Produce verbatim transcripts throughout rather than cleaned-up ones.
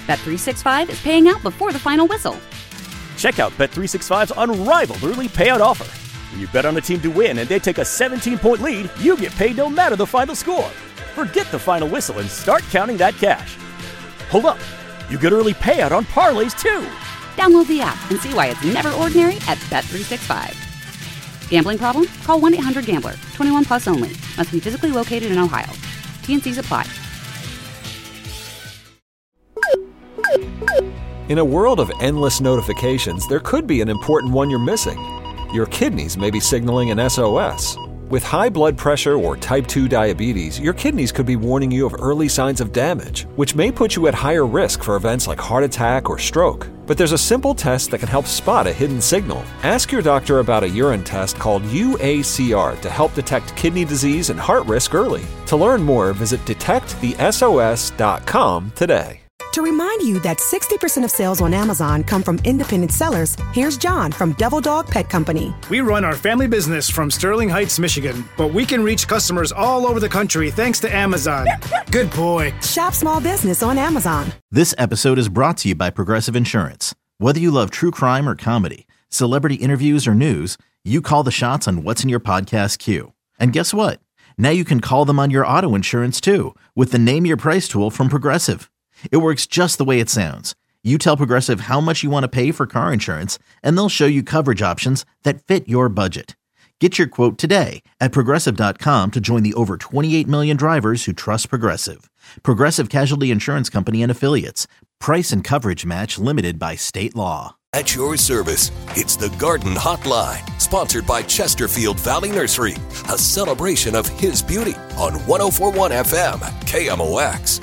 Bet three sixty-five is paying out before the final whistle. Check out Bet three sixty-five's unrivaled early payout offer. When you bet on a team to win and they take a seventeen-point lead, you get paid no matter the final score. Forget the final whistle and start counting that cash. Hold up. You get early payout on parlays, too. Download the app and see why it's never ordinary at Bet three sixty-five. Gambling problem? Call one eight hundred gambler. twenty-one plus only. Must be physically located in Ohio. T and Cs apply. In a world of endless notifications, there could be an important one you're missing. Your kidneys may be signaling an S O S. With high blood pressure or type two diabetes, your kidneys could be warning you of early signs of damage, which may put you at higher risk for events like heart attack or stroke. But there's a simple test that can help spot a hidden signal. Ask your doctor about a urine test called U A C R to help detect kidney disease and heart risk early. To learn more, visit detect the S O S dot com today. To remind you that sixty percent of sales on Amazon come from independent sellers, here's John from Devil Dog Pet Company. We run our family business from Sterling Heights, Michigan, but we can reach customers all over the country thanks to Amazon. Good boy. Shop small business on Amazon. This episode is brought to you by Progressive Insurance. Whether you love true crime or comedy, celebrity interviews or news, you call the shots on what's in your podcast queue. And guess what? Now you can call them on your auto insurance too with the Name Your Price tool from Progressive. It works just the way it sounds. You tell Progressive how much you want to pay for car insurance, and they'll show you coverage options that fit your budget. Get your quote today at Progressive dot com to join the over twenty-eight million drivers who trust Progressive. Progressive Casualty Insurance Company and Affiliates. Price and coverage match limited by state law. At your service, it's the Garden Hotline, sponsored by Chesterfield Valley Nursery, a celebration of his beauty on one oh four point one F M, K M O X.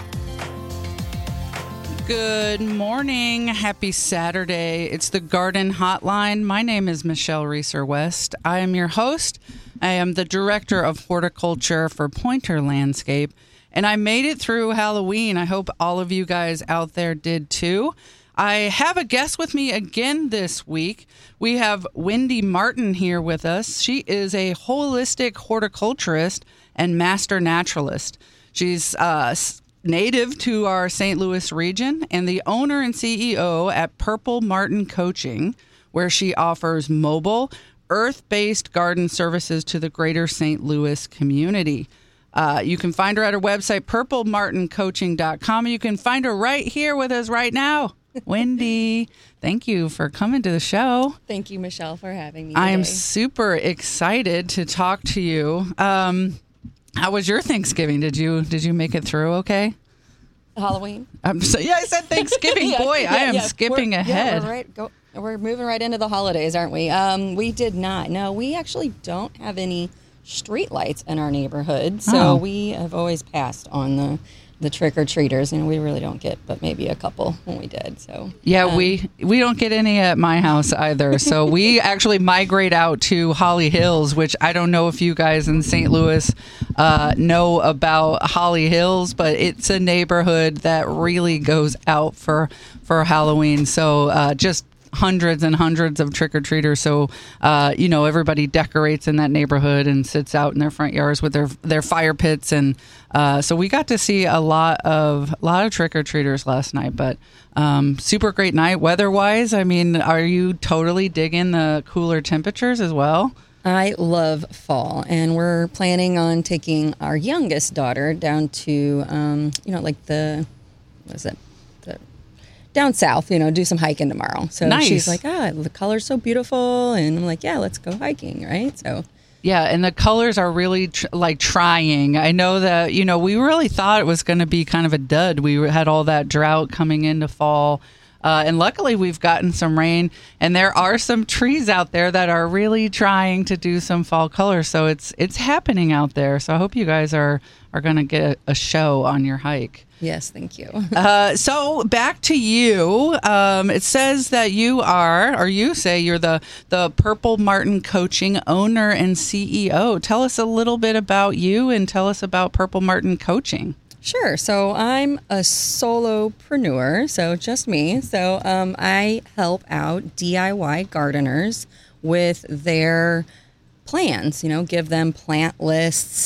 Good morning. Happy Saturday. It's the Garden Hotline. My name is Michelle Reeser West. I am your host. I am the Director of Horticulture for Pointer Landscape, and I made it through Halloween. I hope all of you guys out there did too. I have a guest with me again this week. We have Wendy Martin here with us. She is a holistic horticulturist and master naturalist. She's uh native to our Saint Louis region and the owner and C E O at Purple Martin Coaching, where she offers mobile, earth-based garden services to the greater Saint Louis community. Uh, you can find her at her website, purple martin coaching dot com. You can find her right here with us right now. Wendy, thank you for coming to the show. Thank you, Michelle, for having me I am today. super excited to talk to you. Um, How was your Thanksgiving? Did you did you make it through okay? Halloween? I'm so, yeah, I said Thanksgiving. yeah, Boy, yeah, I am yeah. skipping we're, ahead. Yeah, we're, right, go, we're moving right into the holidays, aren't we? Um, we did not. No, we actually don't have any street lights in our neighborhood, so Oh. we have always passed on the the trick-or-treaters, and we really don't get but maybe a couple when we did. So Yeah, um, we we don't get any at my house either. So we actually migrate out to Holly Hills, which I don't know if you guys in Saint Louis uh, know about Holly Hills, but it's a neighborhood that really goes out for for Halloween. So uh, just hundreds and hundreds of trick-or-treaters. So, uh, you know, everybody decorates in that neighborhood and sits out in their front yards with their their fire pits. And uh, so we got to see a lot of a lot of trick-or-treaters last night, but um, super great night weather-wise. I mean, are you totally digging the cooler temperatures as well? I love fall, and we're planning on taking our youngest daughter down to, um, you know, like the, what is it? The down south, you know, do some hiking tomorrow. So Nice. she's like, ah, the color's so beautiful. And I'm like, yeah, let's go hiking, right? So Yeah, and the colors are really tr- like trying. I know that, you know, we really thought it was going to be kind of a dud. We had all that drought coming into fall. Uh, and luckily, we've gotten some rain, and there are some trees out there that are really trying to do some fall colors. So it's it's happening out there. So I hope you guys are, are going to get a show on your hike. yes, thank you. Uh, so back to you. Um, it says that you are, or you say you're the, the Purple Martin Coaching owner and C E O. Tell us a little bit about you and tell us about Purple Martin Coaching. Sure. So I'm a solopreneur, so just me. So um, I help out D I Y gardeners with their plans, you know, give them plant lists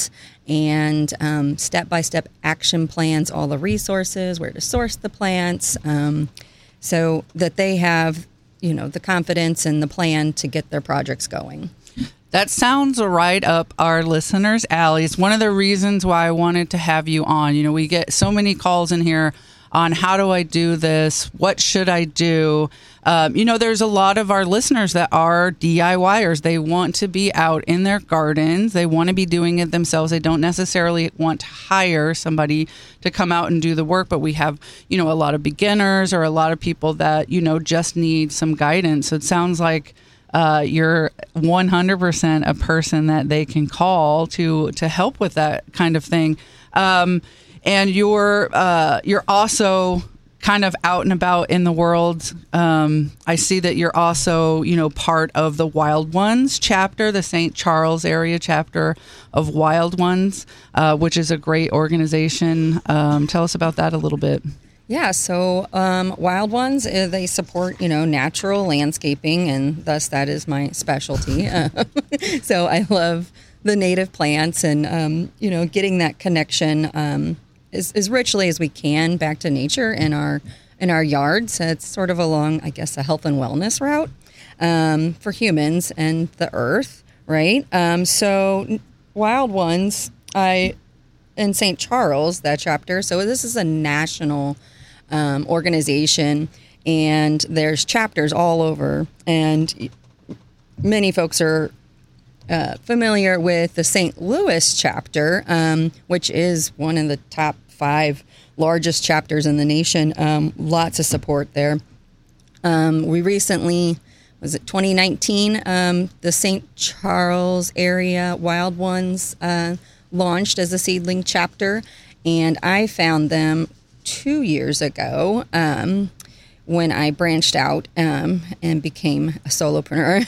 and um, step-by-step action plans, all the resources, where to source the plants, um, so that they have, you know, the confidence and the plan to get their projects going. That sounds right up our listeners' alleys. One of the reasons why I wanted to have you on, you know, we get so many calls in here on how do I do this? What should I do? Um, you know, there's a lot of our listeners that are DIYers. They want to be out in their gardens. They want to be doing it themselves. They don't necessarily want to hire somebody to come out and do the work. But we have, you know, a lot of beginners or a lot of people that, you know, just need some guidance. So it sounds like uh, you're one hundred percent a person that they can call to to help with that kind of thing. Um, And you're uh, you're also kind of out and about in the world. Um, I see that you're also, you know, part of the Wild Ones chapter, the Saint Charles area chapter of Wild Ones, uh, which is a great organization. Um, tell us about that a little bit. Yeah, so um, Wild Ones, uh, they support, you know, natural landscaping, and thus that is my specialty. Uh, so I love the native plants and, um, you know, getting that connection um As, as richly as we can back to nature in our in our yards. It's sort of along, I guess, a health and wellness route um, for humans and the earth, right? Um, so Wild Ones, I in Saint Charles, that chapter. So this is a national um, organization, and there's chapters all over, and many folks are Uh, familiar with the Saint Louis chapter, um, which is one of the top five largest chapters in the nation. Um, lots of support there. Um, we recently, was it twenty nineteen, um, the Saint Charles area Wild Ones uh, launched as a seedling chapter, and I found them two years ago. Um, when I branched out um, and became a solopreneur.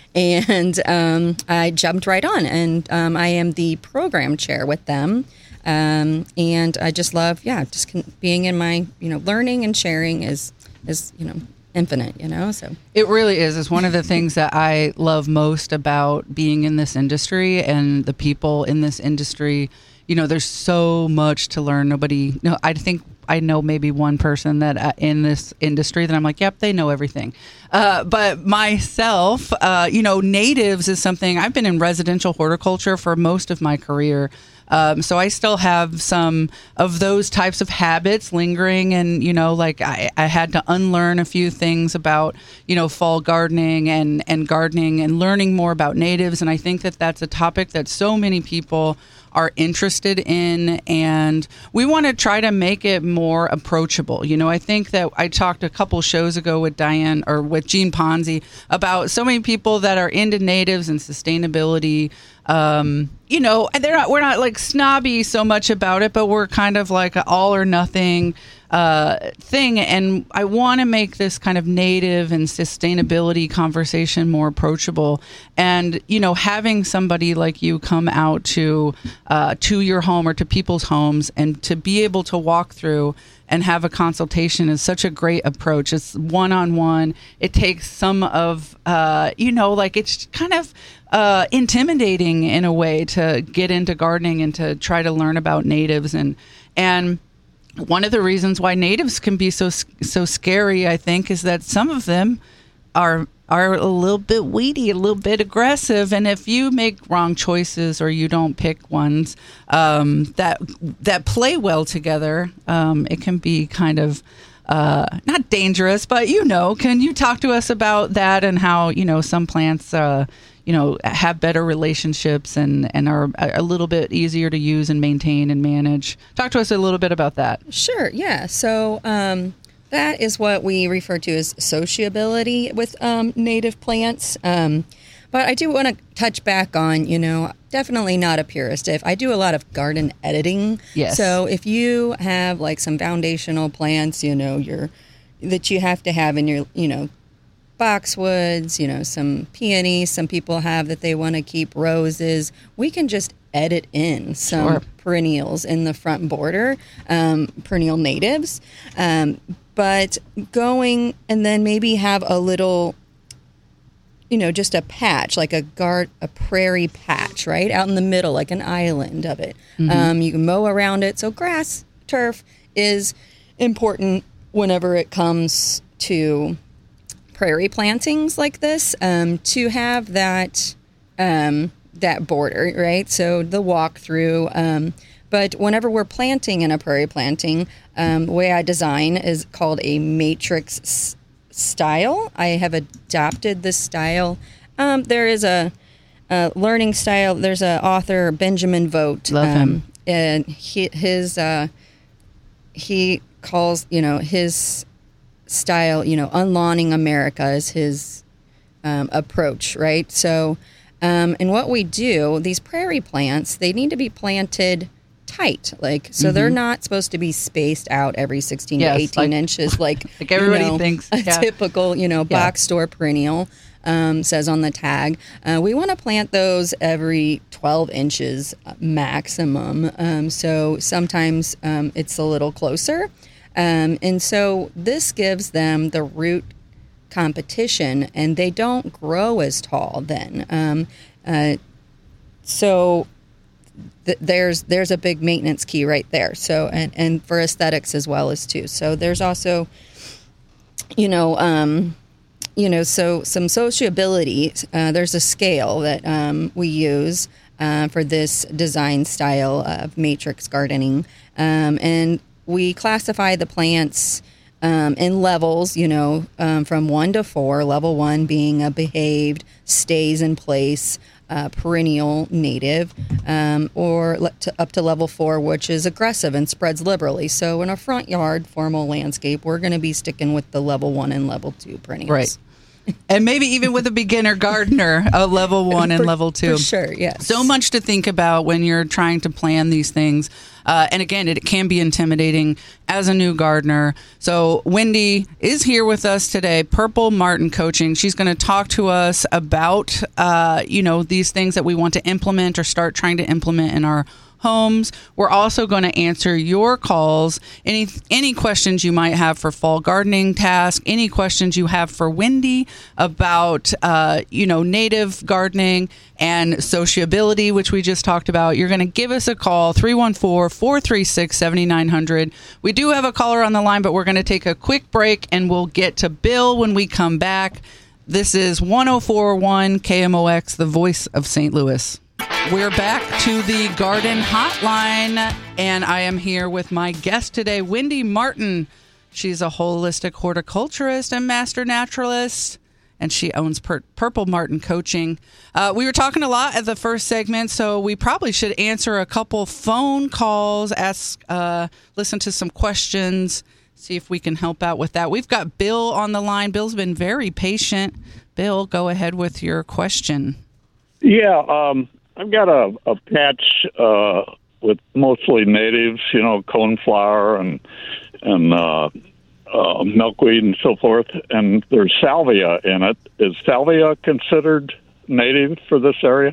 and um, I jumped right on. And um, I am the program chair with them. Um, and I just love, yeah, just con- being in my, you know, learning and sharing is, is, you know, infinite, you know, so. It really is. It's one of the things that I love most about being in this industry and the people in this industry. You know, there's so much to learn. Nobody, no, I think I know maybe one person that uh, in this industry that I'm like, yep, they know everything. Uh, but myself, uh, you know, natives is something I've been in residential horticulture for most of my career. Um, so I still have some of those types of habits lingering. And, you know, like I, I had to unlearn a few things about, you know, fall gardening and, and gardening and learning more about natives. And I think that that's a topic that so many people are interested in, and we want to try to make it more approachable. You know, I think that I talked a couple shows ago with Diane or with Gene Ponzi about so many people that are into natives and sustainability. Um, you know, they're not, we're not like snobby so much about it, but we're kind of like an all or nothing uh, thing. And I want to make this kind of native and sustainability conversation more approachable. And, you know, having somebody like you come out to, uh, to your home or to people's homes and to be able to walk through and have a consultation is such a great approach. It's one-on-one. It takes some of, uh, you know, like it's kind of uh, intimidating in a way to get into gardening and to try to learn about natives. And, and one of the reasons why natives can be so, so scary, I think, is that some of them are are a little bit weedy, a little bit aggressive, and if you make wrong choices or you don't pick ones um, that that play well together, um, it can be kind of uh, not dangerous, but you know. Can you talk to us about that and how, you know, some plants, uh, you know, have better relationships and and are a little bit easier to use and maintain and manage? Talk to us a little bit about that. Sure. Yeah. So. Um That is what we refer to as sociability with um, native plants. Um, but I do want to touch back on, you know, definitely not a purist. If I do a lot of garden editing. Yes. So if you have like some foundational plants, you know, your that you have to have in your, you know, boxwoods, you know, some peonies, some people have that they want to keep roses. We can just edit in some Sure. perennials in the front border, um, perennial natives. Um, but going and then maybe have a little you know, just a patch, like a guard, a prairie patch, right out in the middle, like an island of it. Mm-hmm. Um, you can mow around it. So grass, turf is important whenever it comes to prairie plantings like this, um, to have that um, that border, right? So the walk through. Um, but whenever we're planting in a prairie planting, um, the way I design is called a matrix s- style. I have adopted this style. Um, there is a, a learning style. There's an author, Benjamin Vogt. Love um, him. And he, his uh, he calls, you know, his style, you know, unlawning America is his um, approach, right? So, um, and what we do, these prairie plants, they need to be planted tight, like so mm-hmm. they're not supposed to be spaced out every sixteen yes, to eighteen like, inches, like like everybody you know, thinks a yeah. typical, you know, box yeah. store perennial um, says on the tag. Uh, we want to plant those every twelve inches maximum. Um, so sometimes um, it's a little closer. Um, and so this gives them the root competition, and they don't grow as tall then. Um, uh, so th- there's there's a big maintenance key right there. So and, and for aesthetics as well as too. So there's also, you know, um, you know, so some sociability. Uh, there's a scale that um, we use uh, for this design style of matrix gardening, um, and we classify the plants um, in levels, you know, um, from one to four. Level one being a behaved, stays in place, uh, perennial, native, um, or le- to, up to level four, which is aggressive and spreads liberally. So in a front yard, formal landscape, we're going to be sticking with the level one and level two perennials. Right. And maybe even with a beginner gardener, a level one and for, level two. For sure, yes. So much to think about when you're trying to plan these things. Uh, and again, it can be intimidating as a new gardener. So Wendy is here with us today, Purple Martin Coaching. She's going to talk to us about, uh, you know, these things that we want to implement or start trying to implement in our homes. We're also going to answer your calls, any any questions you might have for fall gardening tasks, any questions you have for Wendy about, uh, you know, native gardening and sociability, which we just talked about. You're going to give us a call, three one four, four three six, seven nine zero zero. We do have a caller on the line, but we're going to take a quick break, and we'll get to Bill when we come back. This is one oh four point one K M O X, the voice of Saint Louis. We're back to the Garden Hotline, and I am here with my guest today, Wendy Martin. She's a holistic horticulturist and master naturalist, and she owns Pur- Purple Martin Coaching. Uh, we were talking a lot at the first segment, so we probably should answer a couple phone calls, ask, uh, listen to some questions, see if we can help out with that. We've got Bill on the line. Bill's been very patient. Bill, go ahead with your question. Yeah, um, I've got a, a patch uh, with mostly natives, you know, coneflower and and uh, uh, milkweed and so forth, and there's salvia in it. Is salvia considered native for this area?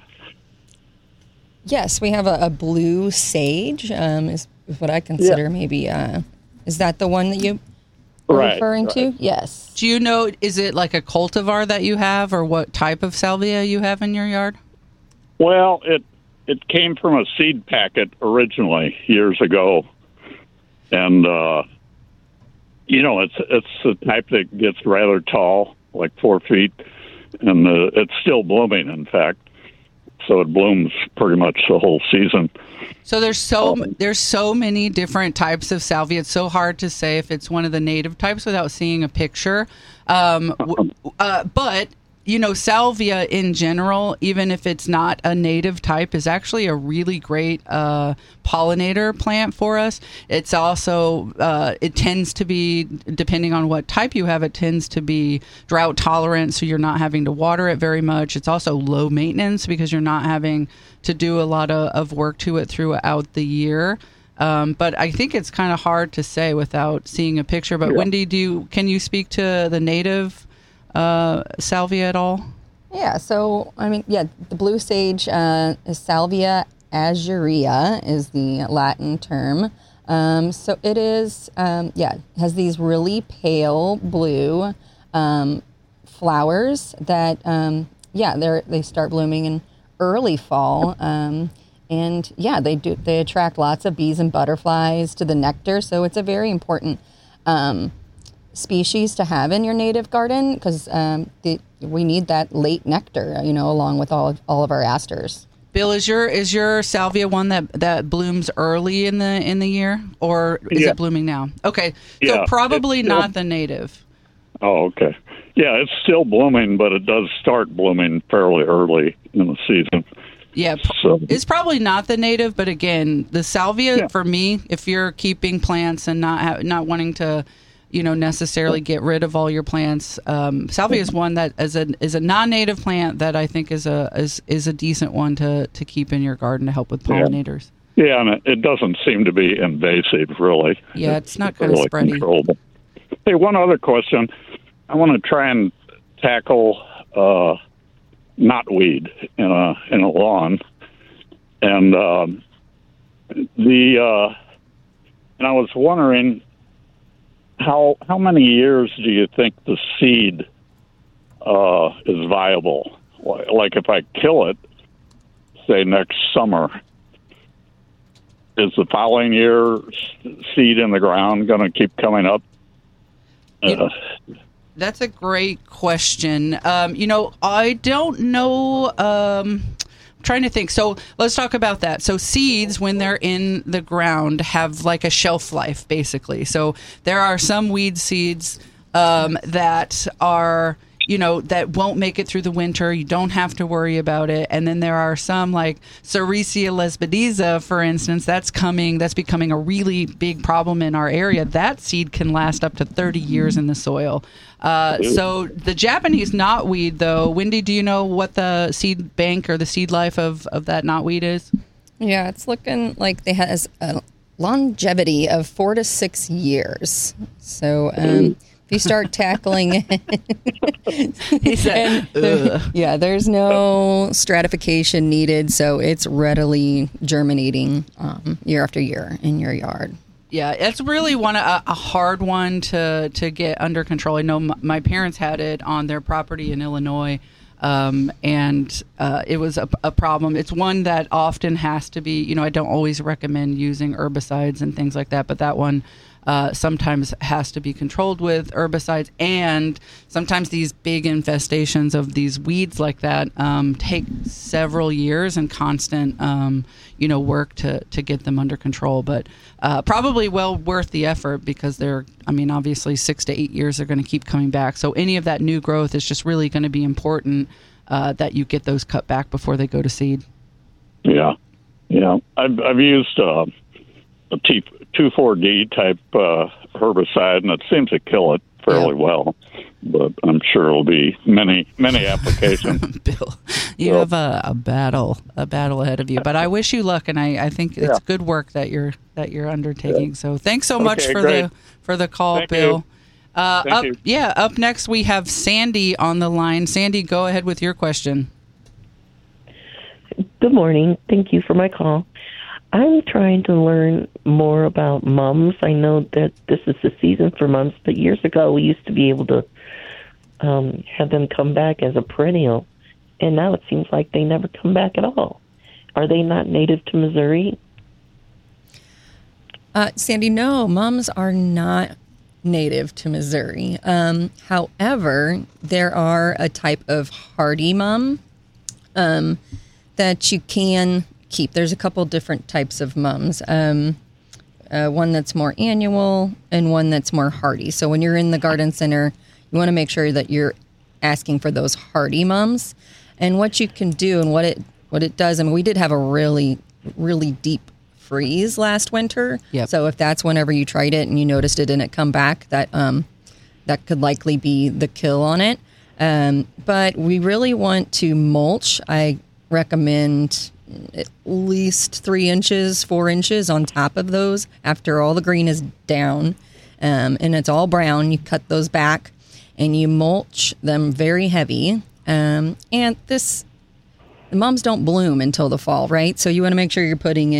Yes, we have a, a blue sage, um, is what I consider yeah. maybe. Uh, is that the one that you are right, referring right. to? Yes. Do you know, is it like a cultivar that you have, or what type of salvia you have in your yard? Well, it it came from a seed packet originally years ago, and uh, you know it's it's the type that gets rather tall, like four feet, and uh, it's still blooming. In fact, so it blooms pretty much the whole season. So there's so um, there's so many different types of salvia. It's so hard to say if it's one of the native types without seeing a picture. Um, uh, but you know, salvia in general, even if it's not a native type, is actually a really great uh, pollinator plant for us. It's also, uh, it tends to be, depending on what type you have, it tends to be drought tolerant, so you're not having to water it very much. It's also low maintenance because you're not having to do a lot of, of work to it throughout the year. Um, but I think it's kind of hard to say without seeing a picture. But yeah. Wendy, do you, can you speak to the native Uh, salvia at all? Yeah, so, I mean, yeah, the blue sage uh, is Salvia azurea is the Latin term. Um, so it is, um, yeah, has these really pale blue um, flowers that, um, yeah, they they start blooming in early fall. Um, and yeah, they do they attract lots of bees and butterflies to the nectar. So it's a very important um, species to have in your native garden because um, we need that late nectar, you know, along with all of, all of our asters. Bill, is your is your salvia one that, that blooms early in the in the year, or is Yeah. it blooming now? Okay, so Yeah, probably it's still- not the native. Oh, okay. Yeah, it's still blooming, but it does start blooming fairly early in the season. Yeah, p- So- it's probably not the native, but again, the salvia Yeah. for me, if you're keeping plants and not ha- not wanting to, you know, necessarily get rid of all your plants, um, salvia is one that is a is a non-native plant that I think is a is, is a decent one to, to keep in your garden to help with pollinators. Yeah, and it, it doesn't seem to be invasive, really. Yeah, it's not kind of spready. Controllable. Hey, one other question. I want to try and tackle uh, knotweed in a in a lawn, and um, the uh, and I was wondering how how many years do you think the seed uh, is viable? Like if I kill it, say next summer, is the following year seed in the ground going to keep coming up? Uh, That's a great question. Um, you know, I don't know. Um, I'm trying to think. So let's talk about that. So seeds, when they're in the ground, have like a shelf life, basically. So there are some weed seeds um, that are, you know, that won't make it through the winter. You don't have to worry about it. And then there are some like Sericea lespedeza, for instance, that's coming, that's becoming a really big problem in our area. That seed can last up to thirty years in the soil. Uh, so the Japanese knotweed, though, Wendy, do you know what the seed bank or the seed life of, of that knotweed is? Yeah, it's looking like they has a longevity of four to six years. So um, if you start tackling it, He said, "Ugh." yeah, there's no stratification needed, so it's readily germinating um, year after year in your yard. Yeah, it's really one a, a hard one to to get under control. I know m- my parents had it on their property in Illinois, um, and uh, it was a, a problem. It's one that often has to be, you know, I don't always recommend using herbicides and things like that, but that one uh, sometimes has to be controlled with herbicides. And sometimes these big infestations of these weeds like that um, take several years and constant, um, you know, work to, to get them under control. But uh, probably well worth the effort because they're, I mean, obviously six to eight years are going to keep coming back. So any of that new growth is just really going to be important uh, that you get those cut back before they go to seed. Yeah, yeah. I've I've used uh, a T two four D type uh, herbicide, and it seems to kill it fairly Yeah. well. But I'm sure it'll be many many applications. Bill, you So- have a, a battle, a battle ahead of you. But I wish you luck, and I, I think it's Yeah. good work that you're that you're undertaking. So thanks so much Okay, for great. the for the call, Thank Bill. you. Uh, Thank up, you. yeah. Up next, we have Sandy on the line. Sandy, go ahead with your question. Good morning. Thank you for my call. I'm trying to learn more about mums. I know that this is the season for mums, but years ago we used to be able to um, have them come back as a perennial, and now it seems like they never come back at all. Are they not native to Missouri? Uh, Sandy, no, mums are not native to Missouri. Um, however, there are a type of hardy mum um, that you can keep. There's a couple different types of mums. Um, uh, one that's more annual and one that's more hardy. So when you're in the garden center, you want to make sure that you're asking for those hardy mums. And what you can do and what it what it does, I mean, we did have a really, really deep freeze last winter. Yep. So if that's whenever you tried it and you noticed it didn't come back, that um, that could likely be the kill on it. Um, but we really want to mulch. I recommend at least three inches, four inches on top of those after all the green is down. Um, and it's all brown. You cut those back and you mulch them very heavy. Um, and this, the mums don't bloom until the fall, right? So you want to make sure you're putting it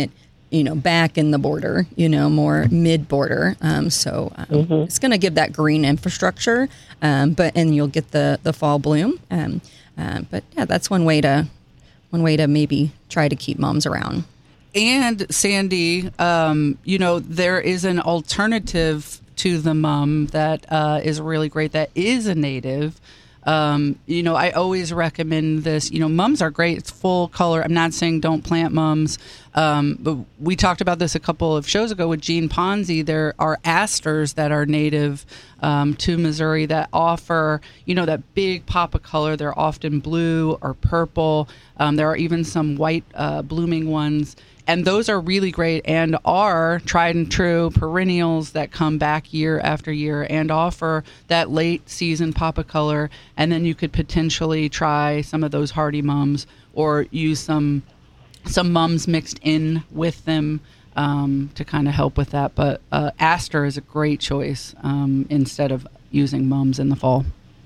you know, back in the border, you know, more mid border. Um, so um, mm-hmm. it's going to give that green infrastructure, um, but and you'll get the the fall bloom. Um, uh, but yeah, that's one way to one way to maybe try to keep mums around. And Sandy, um, you know, there is an alternative to the mum that uh, is really great. That is a native. Um, you know, I always recommend this. You know, mums are great. It's full color. I'm not saying don't plant mums, um, but we talked about this a couple of shows ago with Gene Ponzi. There are asters that are native um, to Missouri that offer, you know, that big pop of color. They're often blue or purple. Um, there are even some white uh, blooming ones. And those are really great and are tried and true perennials that come back year after year and offer that late season pop of color. And then you could potentially try some of those hardy mums or use some some mums mixed in with them um, to kind of help with that. But uh, aster is a great choice um, instead of using mums in the fall.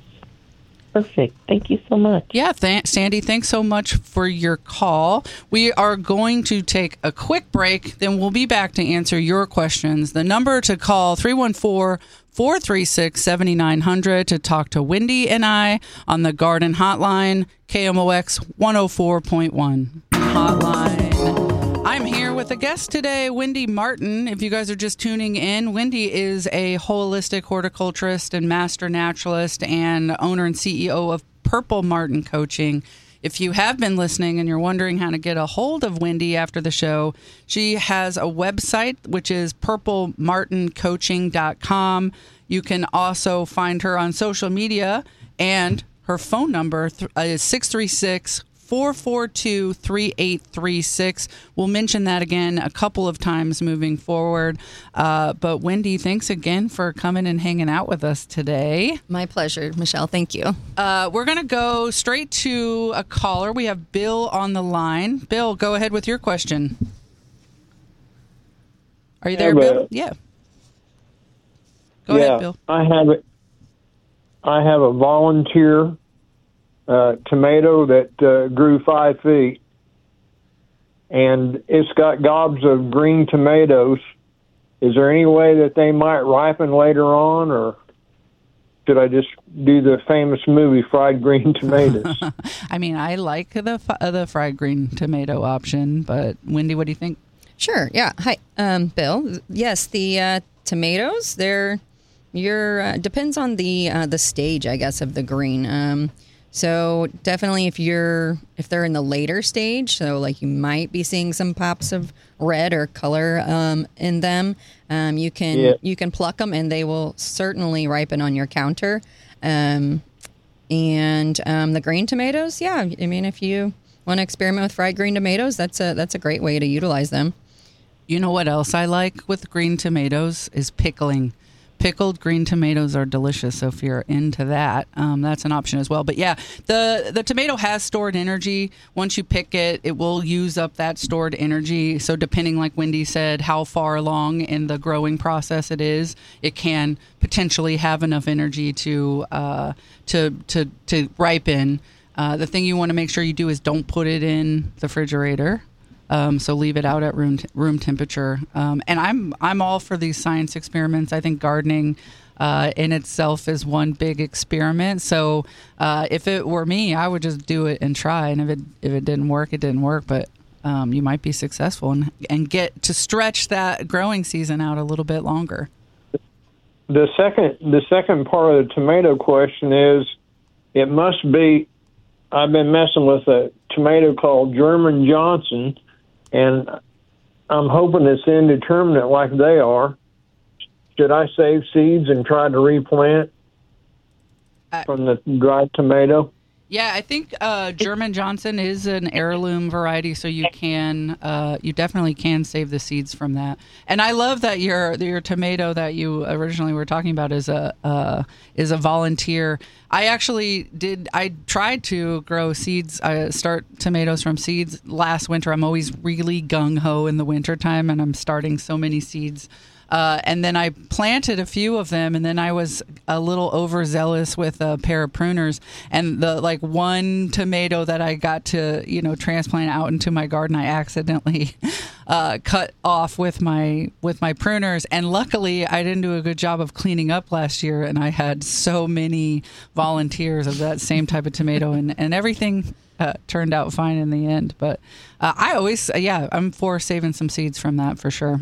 Perfect. Thank you so much. Yeah, th- Sandy, thanks so much for your call. We are going to take a quick break, then we'll be back to answer your questions. The number to call, three one four, four three six, seven nine zero zero to talk to Wendy and I on the Garden Hotline, K M O X one oh four point one. Hotline. I'm here with a guest today, Wendy Martin. If you guys are just tuning in, Wendy is a holistic horticulturist and master naturalist and owner and C E O of Purple Martin Coaching. If you have been listening and you're wondering how to get a hold of Wendy after the show, she has a website, which is purple martin coaching dot com. You can also find her on social media, and her phone number is six three six, four four two, three eight three six. We'll mention that again a couple of times moving forward. Uh, but Wendy, thanks again for coming and hanging out with us today. My pleasure, Michelle. Thank you. Uh, we're going to go straight to a caller. We have Bill on the line. Bill, go ahead with your question. Are you there, Bill? Yeah. Go yeah, ahead, Bill. I have it. I have a volunteer Uh, tomato that uh, grew five feet, and it's got gobs of green tomatoes. Is there any way that they might ripen later on, or should I just do the famous movie Fried Green Tomatoes? I mean, I like the uh, the fried green tomato option, but Wendy, what do you think? Sure. Yeah. Hi, um, Bill. Yes, the uh, tomatoes. They're your uh, depends on the uh, the stage, I guess, of the green. Um, So definitely if you're, if they're in the later stage, so like you might be seeing some pops of red or color um, in them, um, you can, yeah. you can pluck them and they will certainly ripen on your counter. Um, and um, the green tomatoes, yeah, I mean, if you want to experiment with fried green tomatoes, that's a, that's a great way to utilize them. You know what else I like with green tomatoes is pickling. Pickled green tomatoes are delicious, so if you're into that, um, that's an option as well. But yeah, the the tomato has stored energy. Once you pick it, it will use up that stored energy. So depending, like Wendy said, how far along in the growing process it is, it can potentially have enough energy to uh, to to to ripen. Uh, the thing you want to make sure you do is don't put it in the refrigerator. Um, so leave it out at room t- room temperature. Um, and I'm I'm all for these science experiments. I think gardening uh, in itself is one big experiment. So uh, if it were me, I would just do it and try. And if it if it didn't work, it didn't work. But um, you might be successful and and get to stretch that growing season out a little bit longer. The second the second part of the tomato question is, it must be. I've been messing with a tomato called German Johnson. And I'm hoping it's indeterminate like they are. Should I save seeds and try to replant uh, from the dried tomato? Yeah, I think uh, German Johnson is an heirloom variety, so you can, uh, you definitely can save the seeds from that. And I love that your your tomato that you originally were talking about is a uh, is a volunteer. I actually did. I tried to grow seeds. I start tomatoes from seeds last winter. I'm always really gung ho in the wintertime, and I'm starting so many seeds Uh, and then I planted a few of them, and then I was a little overzealous with a pair of pruners. And the like one tomato that I got to, you know, transplant out into my garden, I accidentally uh, cut off with my with my pruners. And luckily, I didn't do a good job of cleaning up last year, and I had so many volunteers of that same type of tomato, and, and everything uh, turned out fine in the end. But uh, I always, yeah, I'm for saving some seeds from that for sure.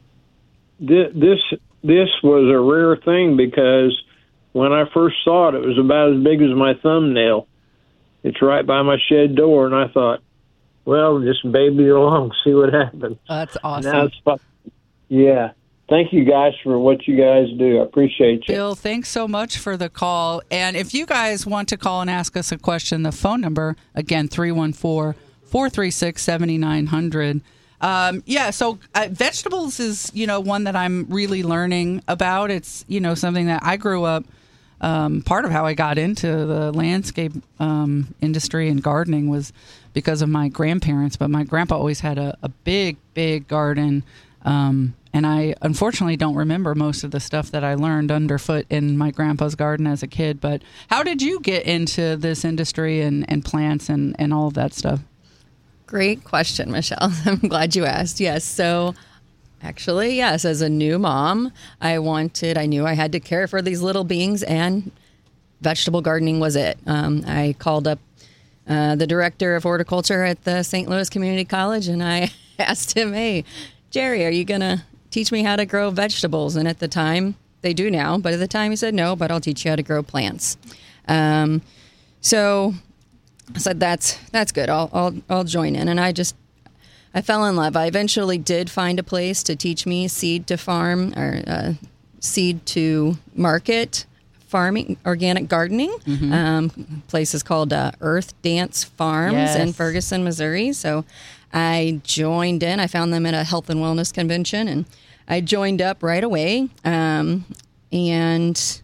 This this was a rare thing because when I first saw it, it was about as big as my thumbnail. It's right by my shed door, and I thought, well, just baby it along, see what happens. Oh, that's awesome. Now it's fun. Yeah. Thank you guys for what you guys do. I appreciate you. Bill, thanks so much for the call. And if you guys want to call and ask us a question, the phone number, again, three one four, four three six, seven nine zero zero. Um, yeah, so uh, vegetables is, you know, one that I'm really learning about. It's, you know, something that I grew up, um, part of how I got into the landscape um, industry and gardening was because of my grandparents. But my grandpa always had a, a big, big garden. Um, and I unfortunately don't remember most of the stuff that I learned underfoot in my grandpa's garden as a kid. But how did you get into this industry and, and plants and, and all of that stuff? Great question, Michelle. I'm glad you asked. Yes. So actually, yes, as a new mom, I wanted, I knew I had to care for these little beings, and vegetable gardening was it. Um, I called up uh, the director of horticulture at the Saint Louis Community College, and I asked him, hey, Jerry, are you going to teach me how to grow vegetables? And at the time, they do now, but at the time he said, no, but I'll teach you how to grow plants. Um, so I said, that's that's good. I'll, I'll I'll join in. And I just, I fell in love. I eventually did find a place to teach me seed to farm or uh, seed to market farming, organic gardening. Mm-hmm. Um, place is called uh, Earth Dance Farms yes. in Ferguson, Missouri. So I joined in. I found them at a health and wellness convention, and I joined up right away. Um, and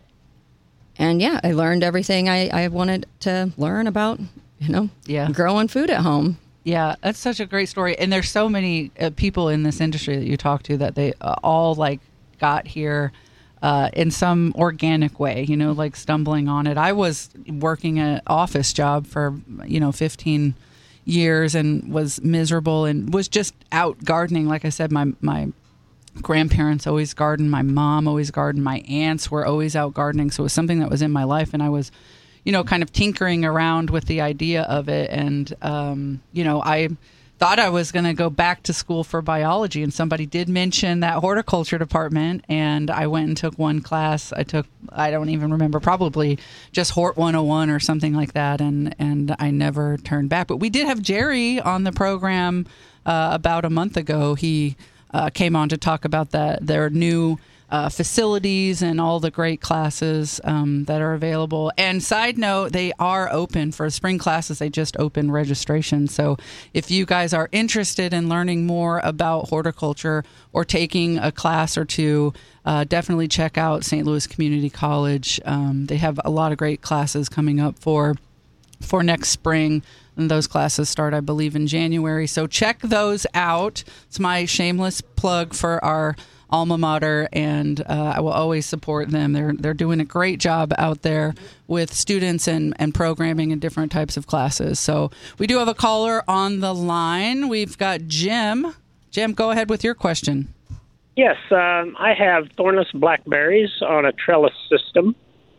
And yeah, I learned everything I, I wanted to learn about, you know, yeah. growing food at home. Yeah, that's such a great story. And there's so many uh, people in this industry that you talk to that they uh, all like got here uh, in some organic way, you know, like stumbling on it. I was working an office job for, you know, fifteen years and was miserable and was just out gardening. Like I said, my, my grandparents always gardened. My mom always gardened. My aunts were always out gardening. So it was something that was in my life. And I was, you know, kind of tinkering around with the idea of it. And, um, you know, I thought I was going to go back to school for biology. And somebody did mention that horticulture department. And I went and took one class. I took, I don't even remember, probably just Hort one oh one or something like that. And, and I never turned back. But we did have Jerry on the program uh, about a month ago. He Uh, came on to talk about that their new uh, facilities and all the great classes um, that are available. And side note, they are open for spring classes. They just opened registration. So if you guys are interested in learning more about horticulture or taking a class or two, uh, definitely check out Saint Louis Community College. Um, they have a lot of great classes coming up for for next spring. And those classes start, I believe, in January. So check those out. It's my shameless plug for our alma mater, and uh, I will always support them. They're they're doing a great job out there with students and, and programming and different types of classes. So we do have a caller on the line. We've got Jim. Jim, go ahead with your question. Yes, um, I have thornless blackberries on a trellis system.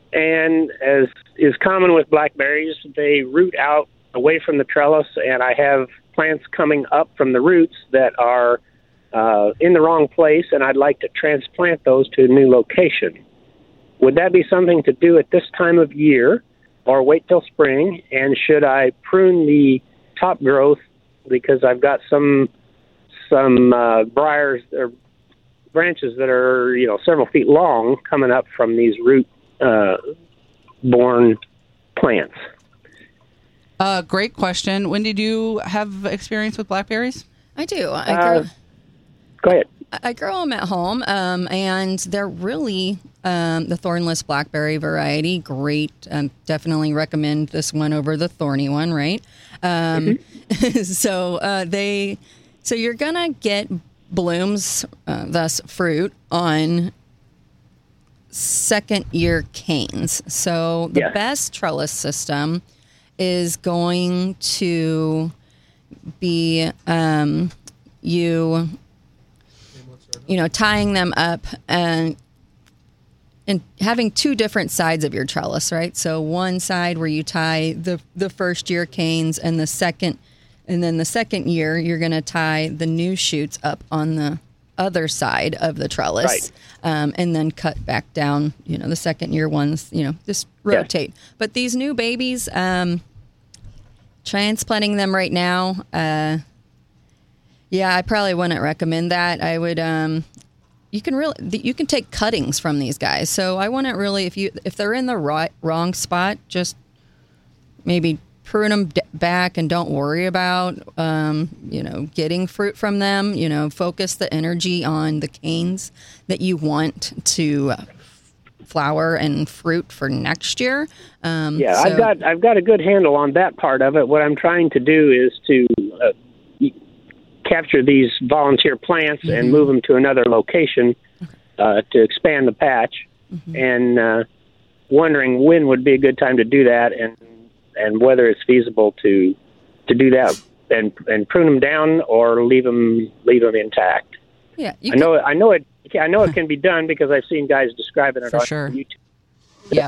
And as is common with blackberries, they root out away from the trellis, and I have plants coming up from the roots that are uh, in the wrong place, and I'd like to transplant those to a new location. Would that be something to do at this time of year, or wait till spring? And should I prune the top growth because I've got some some uh, briars or branches that are, you know, several feet long coming up from these root uh, born plants? Uh, great question. When did you have experience with blackberries? I do. I uh, grow, go ahead. I grow them at home, um, and they're really um, the thornless blackberry variety. Great. Um, definitely recommend this one over the thorny one, right? Um, mm-hmm. so uh, they, so you're gonna get blooms, uh, thus fruit, on second year canes. So the Yes. best trellis system is going to be um, you, you know, tying them up and and having two different sides of your trellis, right? So one side where you tie the the first year canes, and the second, and then the second year you're going to tie the new shoots up on the other side of the trellis, Right. um, and then cut back down. You know, the second year ones, you know, just rotate. But these new babies, um, transplanting them right now, uh, yeah, I probably wouldn't recommend that. I would. Um, You can really you can take cuttings from these guys. So I wouldn't really if you if they're in the right, wrong spot, just maybe prune them d- back and don't worry about um, you know getting fruit from them. You know, focus the energy on the canes that you want to uh, flower and fruit for next year. Um, Yeah, so, I've got I've got a good handle on that part of it. What I'm trying to do is to uh, capture these volunteer plants mm-hmm. and move them to another location uh, to expand the patch, mm-hmm. and uh, wondering when would be a good time to do that, and and whether it's feasible to to do that and and prune them down or leave them leave them intact. Yeah, I can, know I know it I know it can be done because I've seen guys describing it for on sure. YouTube. Yep.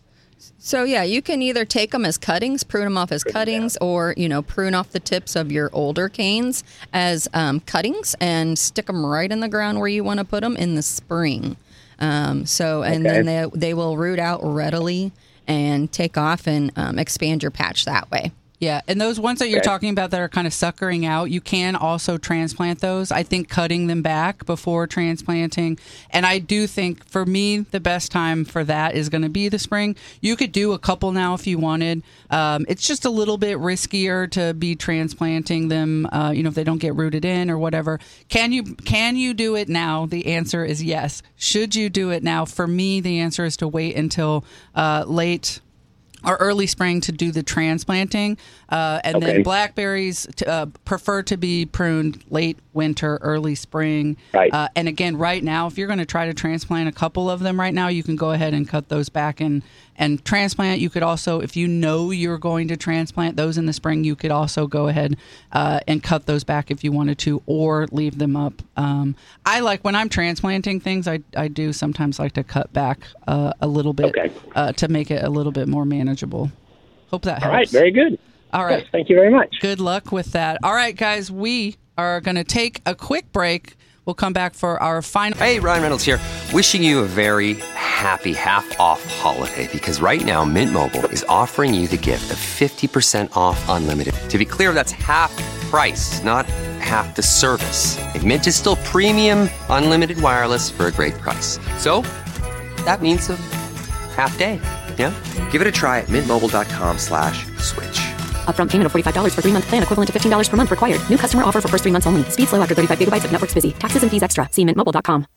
So, yeah, you can either take them as cuttings, prune them off as cuttings, or, you know, prune off the tips of your older canes as um, cuttings and stick them right in the ground where you want to put them in the spring. Um, so, and Okay. then they, they will root out readily and take off and um, expand your patch that way. Yeah, and those ones that you're Okay. talking about that are kind of suckering out, you can also transplant those. I think cutting them back before transplanting. And I do think, for me, the best time for that is going to be the spring. You could do a couple now if you wanted. Um, it's just a little bit riskier to be transplanting them, uh, you know, if they don't get rooted in or whatever. Can you can you do it now? The answer is yes. Should you do it now? For me, the answer is to wait until uh, late or early spring to do the transplanting, uh, and Okay. then blackberries t- uh, prefer to be pruned late winter, early spring. Right. Uh, and again, right now, if you're going to try to transplant a couple of them right now, you can go ahead and cut those back and and transplant. You could also, if you know you're going to transplant those in the spring, you could also go ahead uh, and cut those back if you wanted to, or leave them up. Um, I like when I'm transplanting things, I I do sometimes like to cut back uh, a little bit Okay. uh, to make it a little bit more manageable. Hope that helps. All right, very good. All right. Yes, thank you very much. Good luck with that. All right, guys, we are going to take a quick break. We'll come back for our final. Hey, Ryan Reynolds here. Wishing you a very happy half-off holiday, because right now Mint Mobile is offering you the gift of fifty percent off unlimited. To be clear, that's half price, not half the service. And Mint is still premium unlimited wireless for a great price. So that means a half day. Yeah? Give it a try at mintmobile.com slash switch. Upfront payment of forty-five dollars for three-month plan equivalent to fifteen dollars per month required. New customer offer for first three months only. Speed slow after thirty-five gigabytes if network's busy. Taxes and fees extra. See mint mobile dot com.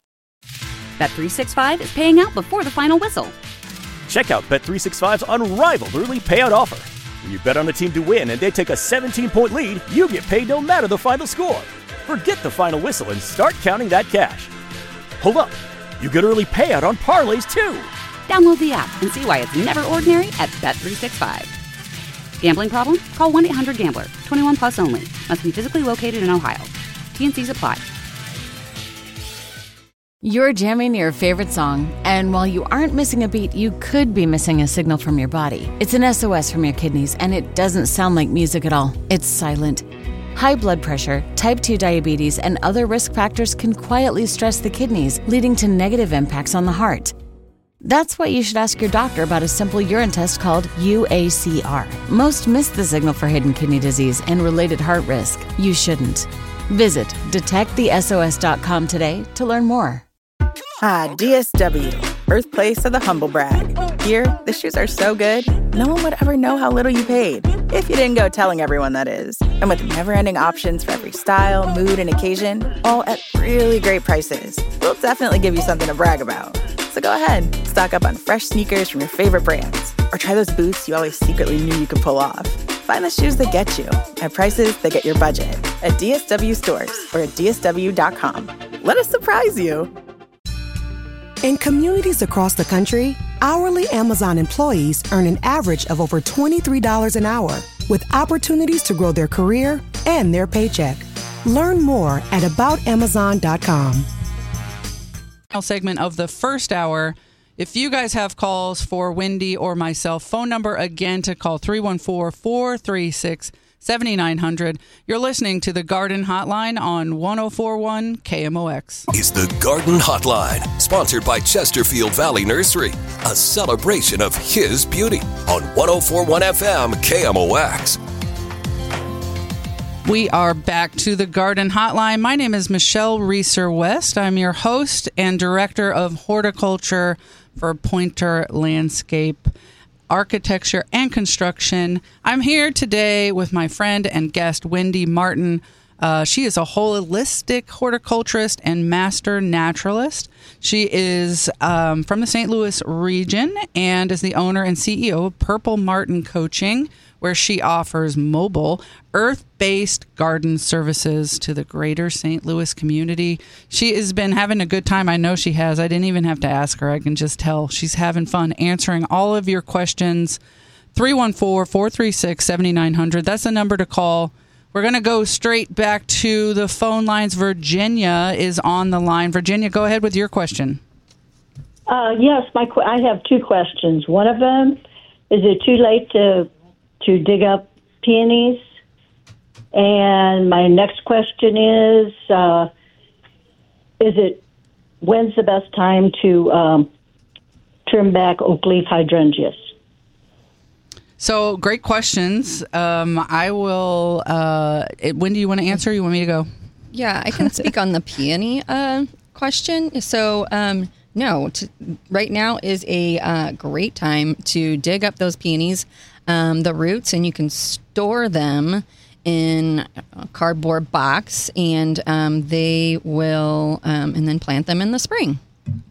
Bet three sixty-five is paying out before the final whistle. Check out Bet three sixty-five's unrivaled early payout offer. When you bet on the team to win and they take a seventeen-point lead, you get paid no matter the final score. Forget the final whistle and start counting that cash. Hold up. You get early payout on parlays, too. Download the app and see why it's never ordinary at Bet three sixty-five. Gambling problem? Call one eight hundred gambler. twenty-one plus only. Must be physically located in Ohio. T N Cs apply. You're jamming your favorite song, and while you aren't missing a beat, you could be missing a signal from your body. It's an S O S from your kidneys, and it doesn't sound like music at all. It's silent. High blood pressure, type two diabetes, and other risk factors can quietly stress the kidneys, leading to negative impacts on the heart. That's why you should ask your doctor about a simple urine test called U A C R. Most miss the signal for hidden kidney disease and related heart risk. You shouldn't. Visit detect the S O S dot com today to learn more. Ah, D S W, birthplace of the humble brag. Here, the shoes are so good, no one would ever know how little you paid. If you didn't go telling everyone, that is. And with never-ending options for every style, mood, and occasion, all at really great prices, we'll definitely give you something to brag about. So go ahead, stock up on fresh sneakers from your favorite brands, or try those boots you always secretly knew you could pull off. Find the shoes that get you at prices that get your budget. at D S W stores or at D S W dot com. Let us surprise you. In communities across the country, hourly Amazon employees earn an average of over twenty-three dollars an hour, with opportunities to grow their career and their paycheck. Learn more at about amazon dot com. Segment of the first hour. If you guys have calls for Wendy or myself, phone number again to call three one four, four three six, seven nine zero zero. You're listening to the Garden Hotline on one oh four point one K M O X. Is the Garden Hotline, sponsored by Chesterfield Valley Nursery, a celebration of his beauty on one oh four point one F M K M O X. We are back to the Garden Hotline. My name is Michelle Reeser West. I'm your host and director of horticulture for Pointer Landscape Architecture and Construction. I'm here today with my friend and guest, Wendy Martin. Uh, she is a holistic horticulturist and master naturalist. She is um, from the Saint Louis region and is the owner and C E O of Purple Martin Coaching, where she offers mobile, earth-based garden services to the greater Saint Louis community. She has been having a good time. I know she has. I didn't even have to ask her. I can just tell. She's having fun answering all of your questions. three one four, four three six, seven nine zero zero. That's the number to call. We're going to go straight back to the phone lines. Virginia is on the line. Virginia, go ahead with your question. Uh, yes, my qu- I have two questions. One of them, is it too late to to dig up peonies? And my next question is, uh, is it, when's the best time to um, trim back oak leaf hydrangeas? So great questions. Um, I will, uh, it, when do you want to answer? You want me to go? Yeah, I can speak on the peony uh, question. So, um, no, t- right now is a uh, great time to dig up those peonies, um, the roots, and you can store them in a cardboard box, and um, they will, um, and then plant them in the spring.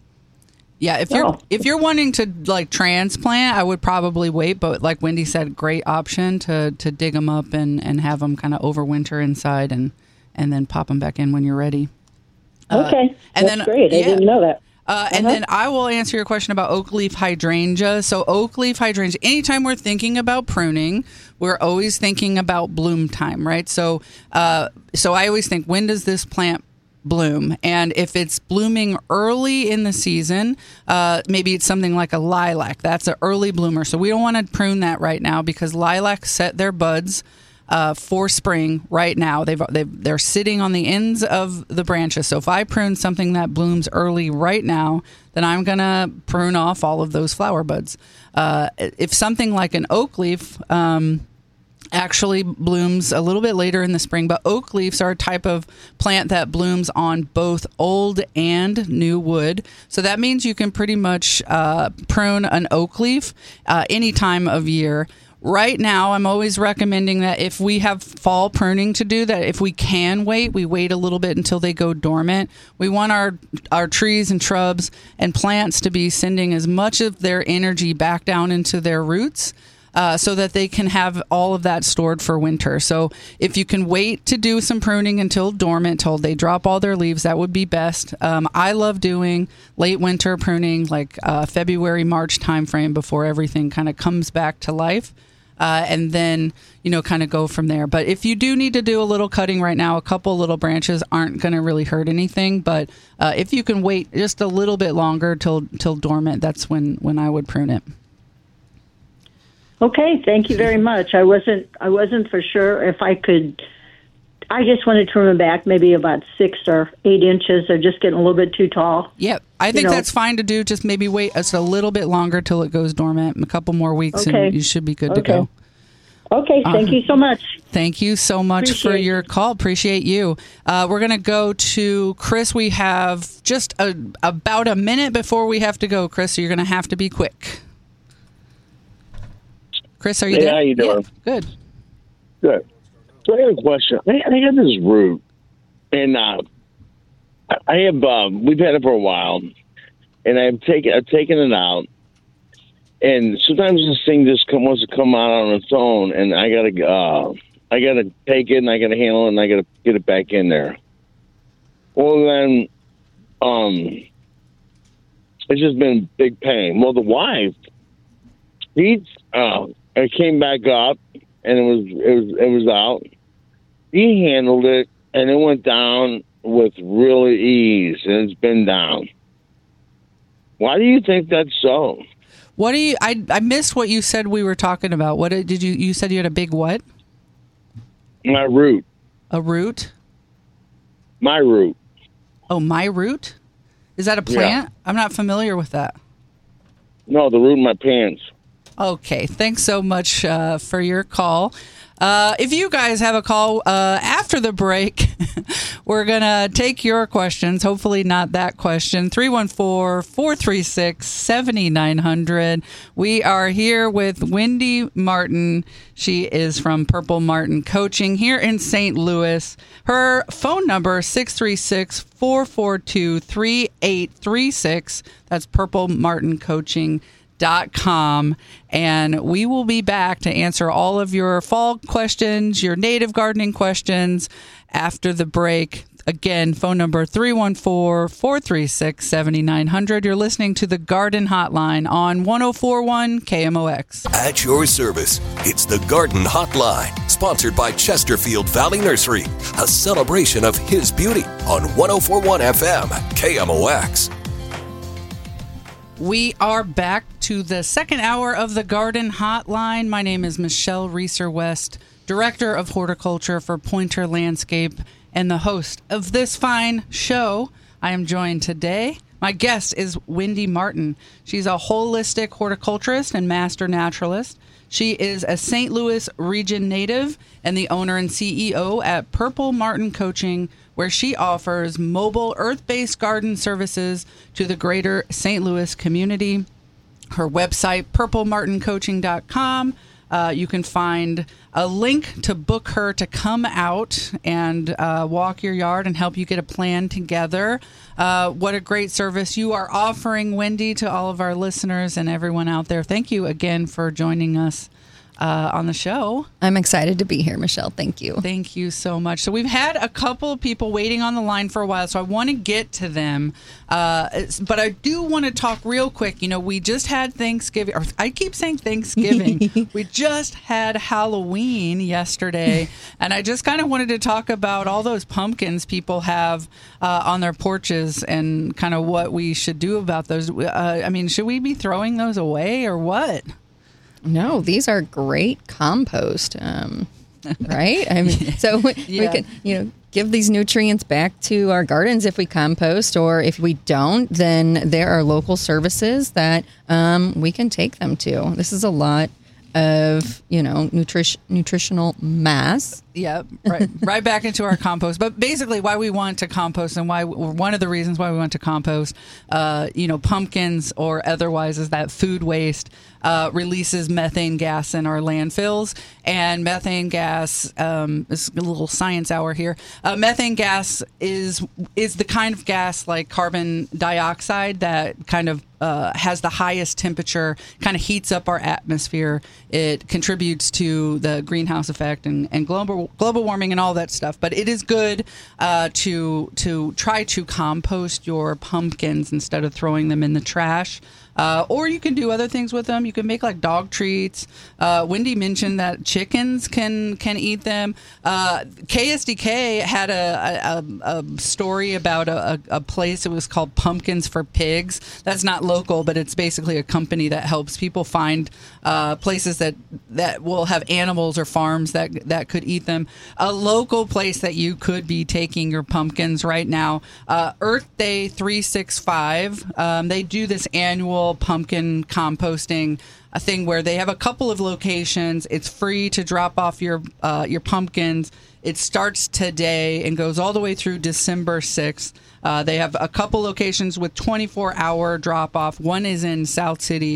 Yeah, if you're oh. if you're wanting to like transplant, I would probably wait. But like Wendy said, great option to to dig them up and, and have them kind of overwinter inside, and and then pop them back in when you're ready. Okay, uh, and that's then, great. I yeah. didn't know that. Uh, uh-huh. And then I will answer your question about oak leaf hydrangea. So oak leaf hydrangea, anytime we're thinking about pruning, we're always thinking about bloom time, right? So uh, so I always think, when does this plant bloom? And if it's blooming early in the season, uh, maybe it's something like a lilac. That's an early bloomer. So we don't want to prune that right now, because lilacs set their buds Uh, for spring right now. They've, they've, they're sitting on the ends of the branches. So if I prune something that blooms early right now, then I'm going to prune off all of those flower buds. Uh, if something like an oak leaf um, actually blooms a little bit later in the spring, but oak leaves are a type of plant that blooms on both old and new wood. So that means you can pretty much uh, prune an oak leaf uh, any time of year. Right now, I'm always recommending that if we have fall pruning to do, that if we can wait, we wait a little bit until they go dormant. We want our our trees and shrubs and plants to be sending as much of their energy back down into their roots, uh, so that they can have all of that stored for winter. So if you can wait to do some pruning until dormant, till they drop all their leaves, that would be best. Um, I love doing late winter pruning, like uh, February, March timeframe, before everything kind of comes back to life. Uh, and then, you know, kind of go from there. But if you do need to do a little cutting right now, a couple little branches aren't going to really hurt anything. But uh, if you can wait just a little bit longer till till dormant, that's when, when I would prune it. Okay, thank you very much. I wasn't I wasn't for sure if I could. I just want to trim them back maybe about six or eight inches. They're just getting a little bit too tall. Yep. I think you know. That's fine to do. Just maybe wait just a little bit longer till it goes dormant, a couple more weeks, okay. and you should be good okay. to go. Okay. Thank uh, you so much. Thank you so much Appreciate for your call. Appreciate you. Uh, we're going to go to Chris. We have just a, about a minute before we have to go, Chris, so you're going to have to be quick. Chris, are you hey, there? How you doing? Yeah, good. Good. So I have a question. I, I have this root, and uh, I have uh, we've had it for a while, and I've taken I've taken it out, and sometimes this thing just come, wants to come out on its own, and I gotta uh, I got to take it and I got to handle it and I got to get it back in there. Well, then, um, it's just been a big pain. Well, the wife, he, uh, it came back up and it was it was it was out. He handled it and it went down with really ease, and it's been down. Why do you think that's so? What do you? I I missed what you said we were talking about. What did you? You said you had a big what? My root. A root? My root. Oh, my root? Is that a plant? Yeah. I'm not familiar with that. No, the root in my pants. Okay, thanks so much uh, for your call. Uh, if you guys have a call uh, after the break, we're going to take your questions. Hopefully not that question. three one four, four three six, seven nine zero zero. We are here with Wendy Martin. She is from Purple Martin Coaching here in Saint Louis. Her phone number, six three six, four four two, three eight three six. That's Purple Martin Coaching. Dot com, and we will be back to answer all of your fall questions, your native gardening questions after the break. Again, phone number three one four, four three six, seven nine zero zero. You're listening to the Garden Hotline on one oh four point one K M O X. At your service, it's the Garden Hotline, sponsored by Chesterfield Valley Nursery, a celebration of his beauty on one oh four point one F M K M O X. We are back to the second hour of the Garden Hotline. My name is Michelle Reeser West, Director of Horticulture for Pointer Landscape and the host of this fine show. I am joined today. My guest is Wendy Martin. She's a holistic horticulturist and master naturalist. She is a Saint Louis region native and the owner and C E O at Purple Martin Coaching, where she offers mobile earth-based garden services to the greater Saint Louis community. Her website, purple martin coaching dot com. Uh, you can find a link to book her to come out and uh, walk your yard and help you get a plan together. Uh, what a great service you are offering, Wendy, to all of our listeners and everyone out there. Thank you again for joining us Uh, on the show. I'm excited to be here, Michelle. Thank you. Thank you so much. So we've had a couple of people waiting on the line for a while, so I want to get to them. Uh, but I do want to talk real quick. You know, we just had Thanksgiving, or I keep saying Thanksgiving. We just had Halloween yesterday, and I just kind of wanted to talk about all those pumpkins people have uh, on their porches and kind of what we should do about those. Uh, I mean, should we be throwing those away or what? No, these are great compost, um, right? I mean, so we, Yeah. we can, you know, give these nutrients back to our gardens if we compost, or if we don't, then there are local services that um, we can take them to. This is a lot of, you know, nutrition, nutritional mass. Yep, right, right back into our compost. But basically, why we want to compost, and why one of the reasons why we want to compost, uh, you know, pumpkins or otherwise, is that food waste uh, releases methane gas in our landfills, and methane gas um, is a little science hour here. Uh, methane gas is is the kind of gas like carbon dioxide that kind of uh, has the highest temperature, kind of heats up our atmosphere. It contributes to the greenhouse effect and, and global global warming and all that stuff. But it is good uh, to to try to compost your pumpkins instead of throwing them in the trash. Uh, or you can do other things with them. You can make like dog treats. Uh, Wendy mentioned that chickens can can eat them. Uh, K S D K had a, a, a story about a, a place. It was called Pumpkins for Pigs. That's not local, but it's basically a company that helps people find uh, places that, that will have animals or farms that that could eat them. A local place that you could be taking your pumpkins right now, uh, Earth Day three sixty-five. Um, they do this annual pumpkin composting, a thing where they have a couple of locations. It's free to drop off your uh, your pumpkins. It starts today and goes all the way through December sixth. Uh, they have a couple locations with twenty-four hour drop off. One is in South City.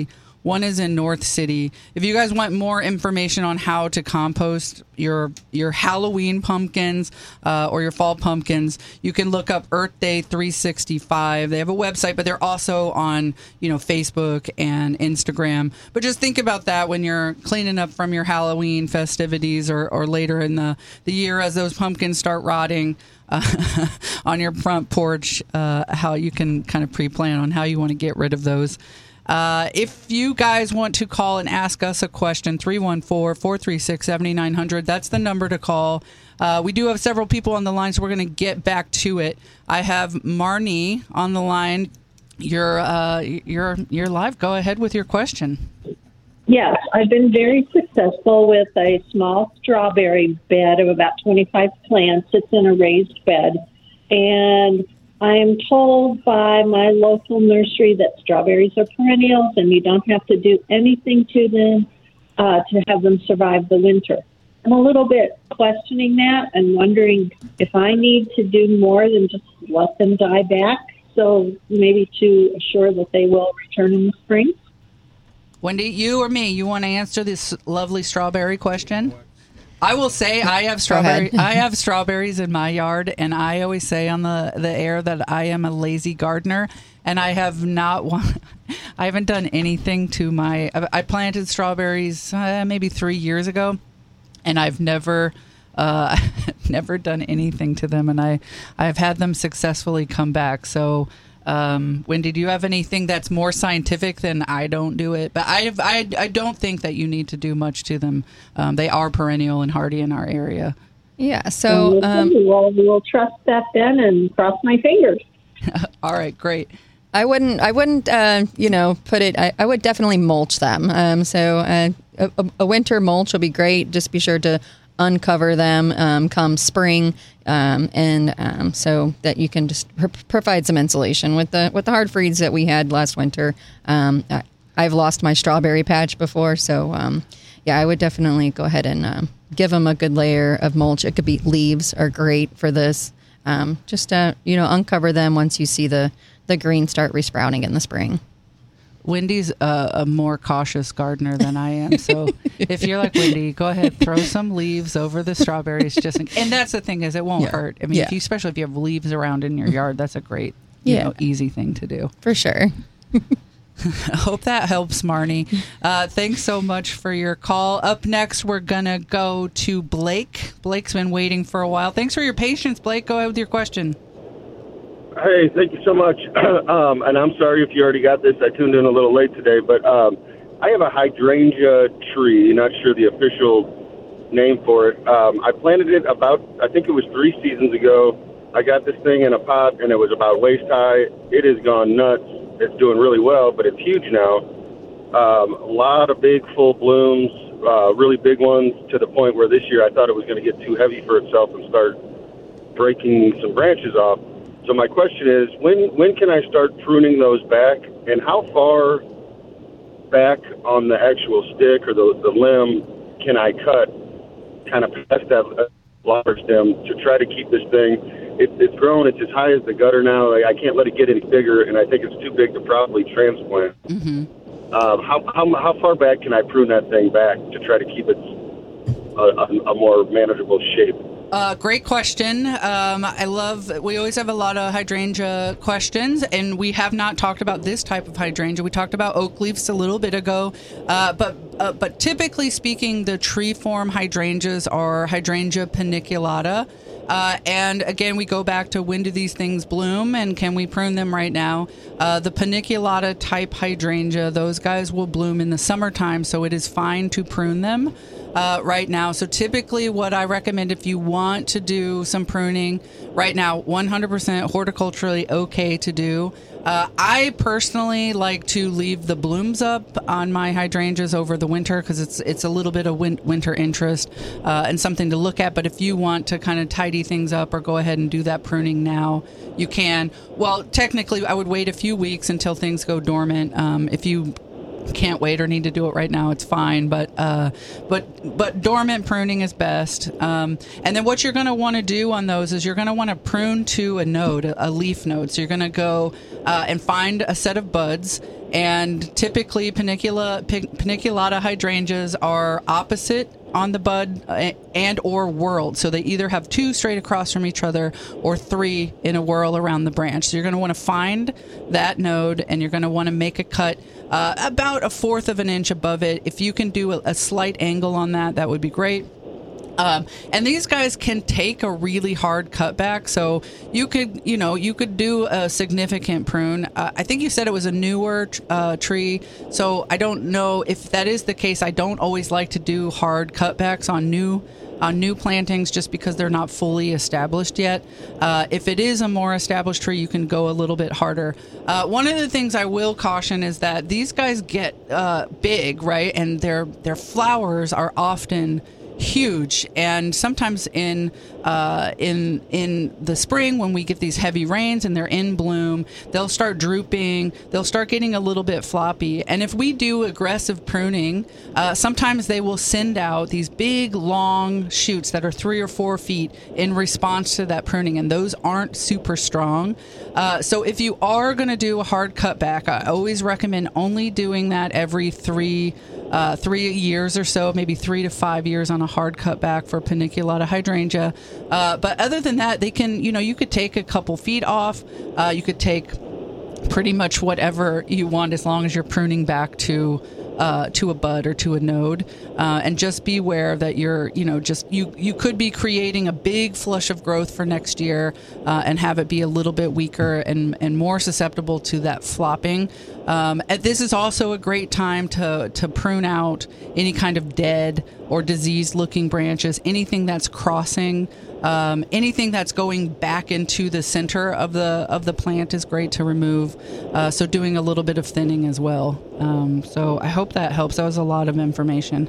One is in North City. If you guys want more information on how to compost your your Halloween pumpkins uh, or your fall pumpkins, you can look up Earth Day three sixty-five. They have a website, but they're also on, you know, Facebook and Instagram. But just think about that when you're cleaning up from your Halloween festivities or, or later in the, the year as those pumpkins start rotting uh, on your front porch, uh, how you can kind of pre-plan on how you want to get rid of those. Uh, if you guys want to call and ask us a question, three one four, four three six, seven nine zero zero, that's the number to call. Uh, we do have several people on the line, so we're going to get back to it. I have Marnie on the line. You're, uh, you're, you're live. Go ahead with your question. Yes, I've been very successful with a small strawberry bed of about twenty-five plants. It's in a raised bed. And I am told by my local nursery that strawberries are perennials and you don't have to do anything to them uh, to have them survive the winter. I'm a little bit questioning that and wondering if I need to do more than just let them die back, so maybe to assure that they will return in the spring. Wendy, you or me, you want to answer this lovely strawberry question? I will say I have strawberry. I have strawberries in my yard, and I always say on the, the air that I am a lazy gardener, and I have not one, I haven't done anything to my. I planted strawberries uh, maybe three years ago, and I've never, uh, never done anything to them, and I I've had them successfully come back. So. Um, Wendy, do you have anything that's more scientific than I don't do it? But I have, I, I don't think that you need to do much to them. Um, they are perennial and hardy in our area. Yeah, so... Um, we'll, we'll trust that then and cross my fingers. All right, great. I wouldn't, I wouldn't, uh, you know, put it, I, I would definitely mulch them. Um, so uh, a, a winter mulch will be great. Just be sure to uncover them um, come spring, um, and um, so that you can just pr- provide some insulation with the with the hard freeze that we had last winter. Um, I, I've lost my strawberry patch before, so um, yeah, I would definitely go ahead and um, give them a good layer of mulch. It could be leaves are great for this. Um, just uh, you know, uncover them once you see the the green start resprouting in the spring. Wendy's a, a more cautious gardener than I am, so if you're like Wendy, go ahead, throw some leaves over the strawberries. Just in, and that's the thing is, it won't Yeah. hurt. I mean, Yeah. if you, especially if you have leaves around in your yard, that's a great, you Yeah. know, easy thing to do. For sure. I hope that helps, Marnie. Uh, thanks so much for your call. Up next, we're gonna go to Blake. Blake's been waiting for a while. Thanks for your patience, Blake. Go ahead with your question. Hey, thank you so much. um, and I'm sorry if you already got this. I tuned in a little late today, but um, I have a hydrangea tree, not sure the official name for it. Um, I planted it about, I think it was three seasons ago. I got this thing in a pot, and it was about waist high. It has gone nuts. It's doing really well, but it's huge now. Um, a lot of big, full blooms, uh, really big ones, to the point where this year I thought it was going to get too heavy for itself and start breaking some branches off. So my question is, when when can I start pruning those back, and how far back on the actual stick or the, the limb can I cut, kind of past that large stem, to try to keep this thing? It, it's grown. It's as high as the gutter now. I, I can't let it get any bigger, and I think it's too big to properly transplant. Mm-hmm. Um, how, how how far back can I prune that thing back to try to keep it a, a, a more manageable shape? Uh, great question. Um, I love, we always have a lot of hydrangea questions, and we have not talked about this type of hydrangea. We talked about oak leaves a little bit ago, uh, but uh, but typically speaking, the tree form hydrangeas are Hydrangea paniculata. Uh, and again, we go back to when do these things bloom and can we prune them right now? Uh, the paniculata type hydrangea, those guys will bloom in the summertime, so it is fine to prune them uh, right now. So typically what I recommend if you want to do some pruning right now, one hundred percent horticulturally okay to do. Uh, I personally like to leave the blooms up on my hydrangeas over the winter because it's it's a little bit of win- winter interest uh, and something to look at. But if you want to kind of tidy things up or go ahead and do that pruning now, you can. Well, technically, I would wait a few weeks until things go dormant. Um, if you can't wait or need to do it right now, it's fine. But uh, but but dormant pruning is best. Um, and then what you're going to want to do on those is you're going to want to prune to a node, a, a leaf node. So you're going to go uh, and find a set of buds, and typically panicula, paniculata hydrangeas are opposite on the bud and or whorled. So they either have two straight across from each other or three in a whorl around the branch. So you're going to want to find that node, and you're going to want to make a cut uh, about a fourth of an inch above it. If you can do a, a slight angle on that, that would be great. Um, and these guys can take a really hard cutback, so you could, you know, you could do a significant prune. Uh, I think you said it was a newer uh, tree, so I don't know if that is the case. I don't always like to do hard cutbacks on new on new plantings just because they're not fully established yet. Uh, if it is a more established tree, you can go a little bit harder. Uh, one of the things I will caution is that these guys get uh, big, right, and their their flowers are often huge, and sometimes in uh, in in the spring when we get these heavy rains and they're in bloom, they'll start drooping, they'll start getting a little bit floppy, and if we do aggressive pruning, uh, sometimes they will send out these big long shoots that are three or four feet in response to that pruning, and those aren't super strong. Uh, so if you are going to do a hard cutback, I always recommend only doing that every three Uh, three years or so, maybe three to five years on a hard cutback for paniculata hydrangea. Uh, but other than that, they can, you know, you could take a couple feet off. Uh, you could take pretty much whatever you want as long as you're pruning back to uh, to a bud or to a node. Uh, and just be aware that you're, you know, just you, you could be creating a big flush of growth for next year uh, and have it be a little bit weaker and, and more susceptible to that flopping. Um, and this is also a great time to, to prune out any kind of dead or diseased-looking branches, anything that's crossing, um, anything that's going back into the center of the of the plant is great to remove. Uh, so doing a little bit of thinning as well. Um, so I hope that helps. That was a lot of information.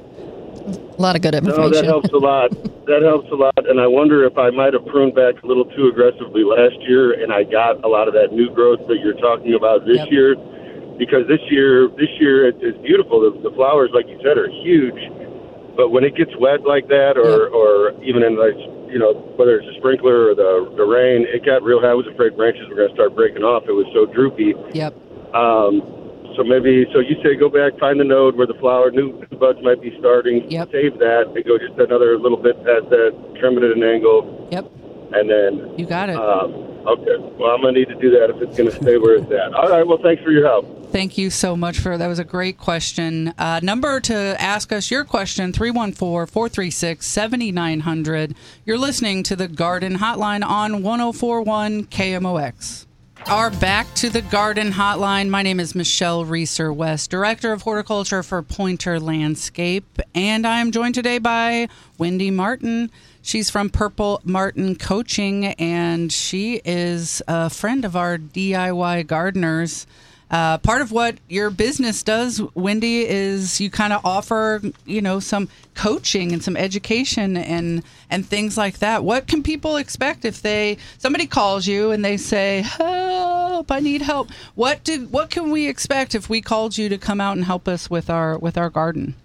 A lot of good information. No, that helps a lot. That helps a lot. And I wonder if I might have pruned back a little too aggressively last year, and I got a lot of that new growth that you're talking about this yep. year. Because this year, this year it, it's beautiful. The, the flowers, like you said, are huge. But when it gets wet like that, or, yeah. or even in like, you know, whether it's a sprinkler or the the rain, it got real. I was afraid branches were going to start breaking off. It was so droopy. Yep. Um. So maybe, so you say go back, find the node where the flower, new buds might be starting. Yep. Save that, and go just another little bit past that, trim it at an angle. Yep. And then you got it. Um, okay. Well, I'm gonna need to do that if it's gonna stay where it's at. All right. Well, thanks for your help. Thank you so much for that. Was a great question. Uh, number to ask us your question, three one four, four three six, seven nine zero zero. You're listening to the Garden Hotline on one oh four point one K M O X. Our back to the Garden Hotline. My name is Michelle Reeser West, Director of Horticulture for Pointer Landscape, and I am joined today by Wendy Martin. She's from Purple Martin Coaching, and she is a friend of our D I Y gardeners. Uh, part of what your business does, Wendy, is you kind of offer, you know, some coaching and some education and and things like that. What can people expect if they somebody calls you and they say, "Help! I need help." What do what can we expect if we called you to come out and help us with our with our garden?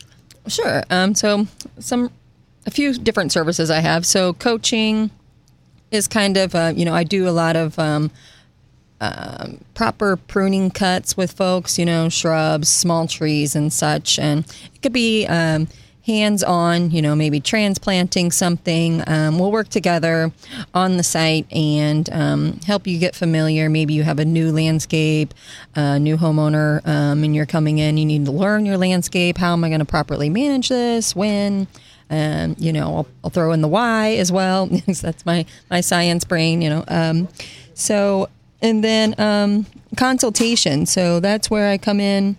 Sure. Um. So some a few different services I have. So coaching is kind of uh, you know I do a lot of. Um, Um, proper pruning cuts with folks, you know, shrubs, small trees and such. And it could be um, hands-on, you know, maybe transplanting something. Um, we'll work together on the site and um, help you get familiar. Maybe you have a new landscape, a new homeowner, um, and you're coming in. You need to learn your landscape. How am I going to properly manage this? When? Um, you know, I'll, I'll throw in the why as well. That's my, my science brain, you know. Um, so... And then um, consultation. So that's where I come in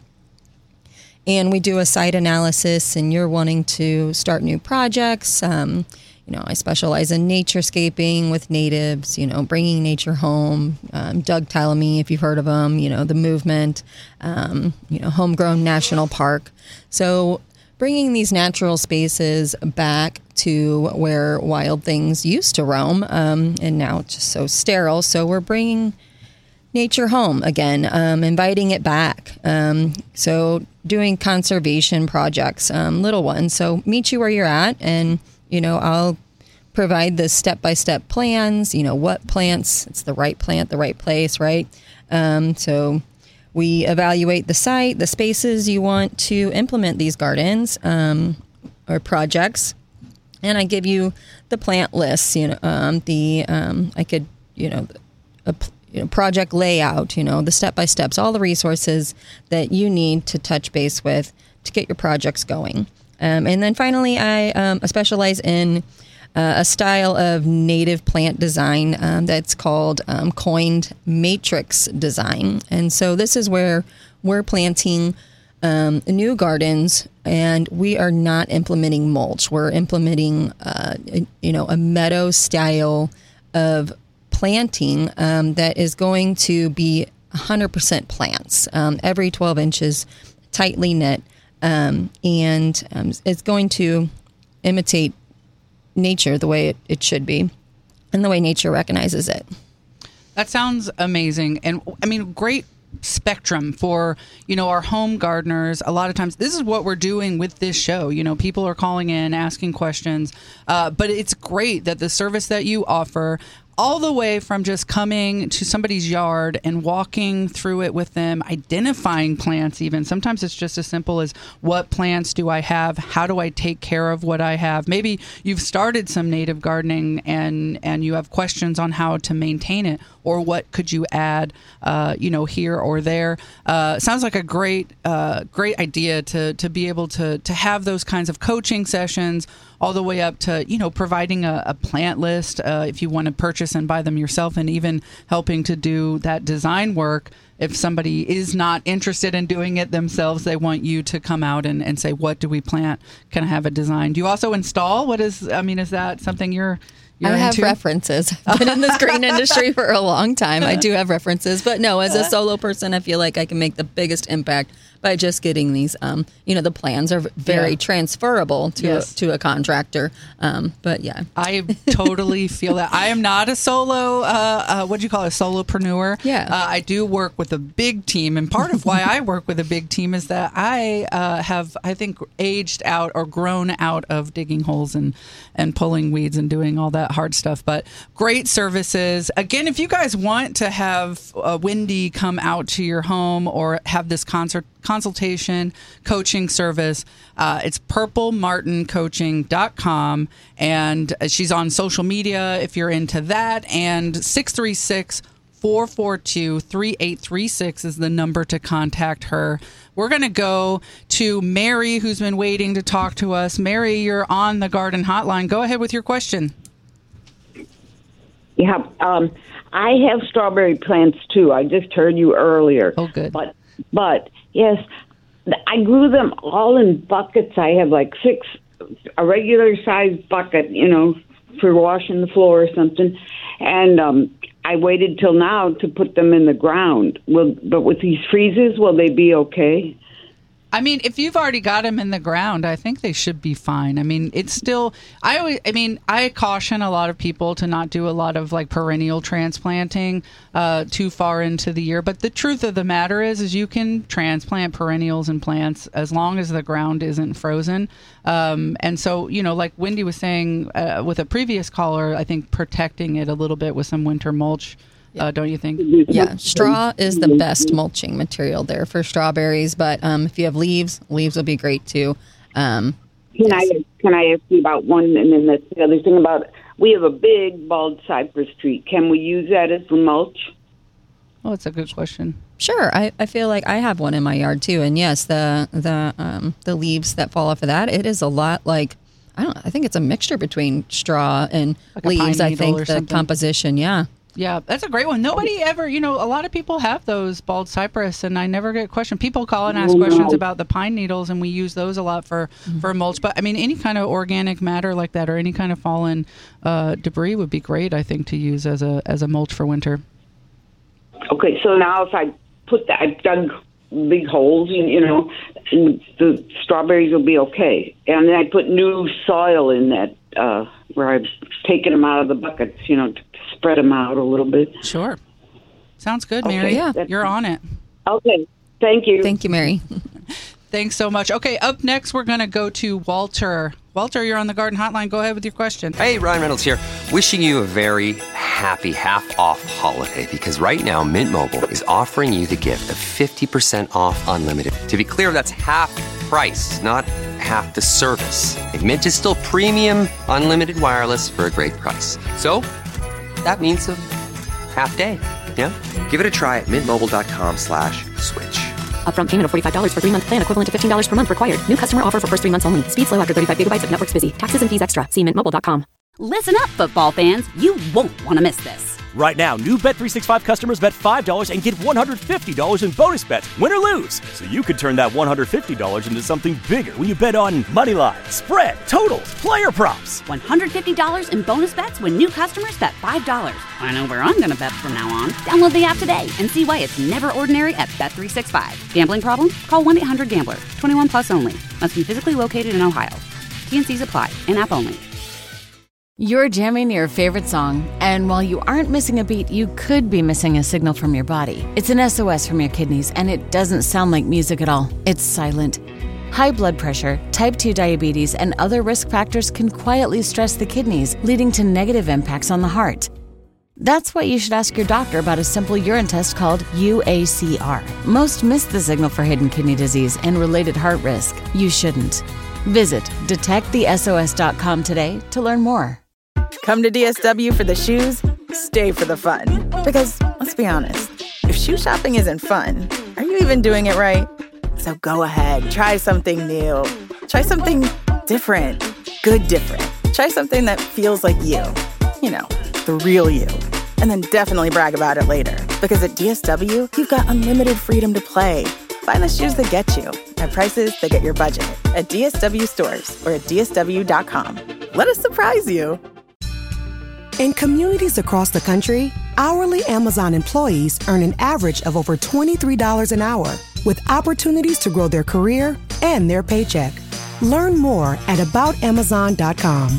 and we do a site analysis, and you're wanting to start new projects. Um, you know, I specialize in naturescaping with natives, you know, bringing nature home. Um, Doug Tallamy, if you've heard of him, you know, the movement, um, you know, Homegrown National Park. So bringing these natural spaces back to where wild things used to roam, um, and now it's just so sterile. So we're bringing nature home again, um, inviting it back. Um, so doing conservation projects, um, little ones. So meet you where you're at, and, you know, I'll provide the step-by-step plans, you know, what plants, it's the right plant, the right place, right? Um, so we evaluate the site, the spaces you want to implement these gardens um, or projects, and I give you the plant lists. You know, um, the um, I could, you know, a you know, project layout. You know, the step by steps, all the resources that you need to touch base with to get your projects going. Um, and then finally, I, um, I specialize in uh, a style of native plant design um, that's called um, coined matrix design. And so this is where we're planting um, new gardens, and we are not implementing mulch. We're implementing, uh, you know, a meadow style of planting um, that is going to be one hundred percent plants, um, every twelve inches, tightly knit. Um, and um, it's going to imitate nature the way it, it should be and the way nature recognizes it. That sounds amazing. And I mean, great spectrum for, you know, our home gardeners. A lot of times this is what we're doing with this show. You know, people are calling in, asking questions, uh, but it's great that the service that you offer, all the way from just coming to somebody's yard and walking through it with them, identifying plants even. Sometimes it's just as simple as, what plants do I have? How do I take care of what I have? Maybe you've started some native gardening and, and you have questions on how to maintain it, or what could you add, uh, you know, here or there. Uh, sounds like a great, uh, great idea to, to be able to, to have those kinds of coaching sessions, all the way up to, you know, providing a, a plant list uh, if you want to purchase and buy them yourself, and even helping to do that design work. If somebody is not interested in doing it themselves, they want you to come out and, and say, what do we plant? Can I have a design? Do you also install? What is, I mean, is that something you're, you're I have into? references. I've been in this green industry for a long time. I do have references. But no, as a solo person, I feel like I can make the biggest impact by just getting these, um, you know, the plans are very yeah. transferable to yes. a, to a contractor. Um, but yeah, I totally feel that. I am not a solo. Uh, uh, what do you call it? A solopreneur. Yeah, uh, I do work with a big team, and part of why I work with a big team is that I uh, have, I think, aged out or grown out of digging holes and and pulling weeds and doing all that hard stuff. But great services. Again, if you guys want to have uh, Wendy come out to your home or have this concert. consultation coaching service, uh, it's purple martin coaching dot com, and she's on social media if you're into that, and six three six, four four two, three eight three six is the number to contact her. We're going to go to Mary, who's been waiting to talk to us. Mary, you're on the Garden Hotline. Go ahead with your question. Yeah, um, I have strawberry plants too. I just heard you earlier. Oh, good. But But, yes, I grew them all in buckets. I have like six, a regular-sized bucket, you know, for washing the floor or something. And um, I waited till now to put them in the ground. Will, but with these freezes, will they be okay? I mean, if you've already got them in the ground, I think they should be fine. I mean, it's still, I always, I mean, I caution a lot of people to not do a lot of like perennial transplanting uh, too far into the year. But the truth of the matter is, is you can transplant perennials and plants as long as the ground isn't frozen. Um, and so, you know, like Wendy was saying uh, with a previous caller, I think protecting it a little bit with some winter mulch. Uh, don't you think? Yeah, straw is the best mulching material there for strawberries. But um, if you have leaves, leaves will be great too. Um, can yes. I can I ask you about one, and then that's the other thing about, we have a big bald cypress tree. Can we use that as mulch? Oh, that's a good question. Sure, I, I feel like I have one in my yard too, and yes, the the um, the leaves that fall off of that, it is a lot like, I don't know, I think it's a mixture between straw and like leaves. I think the something. composition, yeah. Yeah, that's a great one. Nobody ever, you know, a lot of people have those bald cypress, and I never get questioned. People call and ask questions about the pine needles, and we use those a lot for, mm-hmm. for mulch. But, I mean, any kind of organic matter like that, or any kind of fallen uh, debris would be great, I think, to use as a as a mulch for winter. Okay, so now if I put that, I've dug big holes, and, you know, and the strawberries will be okay. And then I put new soil in that, uh, where I've taken them out of the buckets, you know, to spread them out a little bit. Sure. Sounds good, Mary. Okay, yeah, you're on it. Okay. Thank you. Thank you, Mary. Thanks so much. Okay, up next, we're going to go to Walter. Walter, you're on the Garden Hotline. Go ahead with your question. Hey, Ryan Reynolds here. Wishing you a very happy half-off holiday because right now Mint Mobile is offering you the gift of fifty percent off unlimited. To be clear, that's half price, not half the service. Like, Mint is still premium unlimited wireless for a great price. So that means a half day. Yeah? Give it a try at mintmobile.com slash switch. Upfront payment of forty-five dollars for three-month plan equivalent to fifteen dollars per month required. New customer offer for first three months only. Speed slow after thirty-five gigabytes if network's busy. Taxes and fees extra. See mint mobile dot com. Listen up, football fans. You won't want to miss this. Right now, new Bet three sixty-five customers bet five dollars and get one hundred fifty dollars in bonus bets, win or lose. So you could turn that one hundred fifty dollars into something bigger when you bet on money line, spread, totals, player props. one hundred fifty dollars in bonus bets when new customers bet five dollars. I know where I'm going to bet from now on. Download the app today and see why it's never ordinary at Bet three sixty-five. Gambling problem? Call one eight hundred gambler. twenty-one plus only. Must be physically located in Ohio. T N Cs apply. In-app only. You're jamming your favorite song, and while you aren't missing a beat, you could be missing a signal from your body. It's an S O S from your kidneys, and it doesn't sound like music at all. It's silent. High blood pressure, type two diabetes, and other risk factors can quietly stress the kidneys, leading to negative impacts on the heart. That's why you should ask your doctor about a simple urine test called U A C R. Most miss the signal for hidden kidney disease and related heart risk. You shouldn't. Visit detect the S O S dot com today to learn more. Come to D S W for the shoes, stay for the fun. Because, let's be honest, if shoe shopping isn't fun, are you even doing it right? So go ahead, try something new. Try something different. Good different. Try something that feels like you. You know, the real you. And then definitely brag about it later. Because at D S W, you've got unlimited freedom to play. Find the shoes that get you at prices that get your budget at D S W stores or at D S W dot com. Let us surprise you. In communities across the country, hourly Amazon employees earn an average of over twenty-three dollars an hour, with opportunities to grow their career and their paycheck. Learn more at about amazon dot com.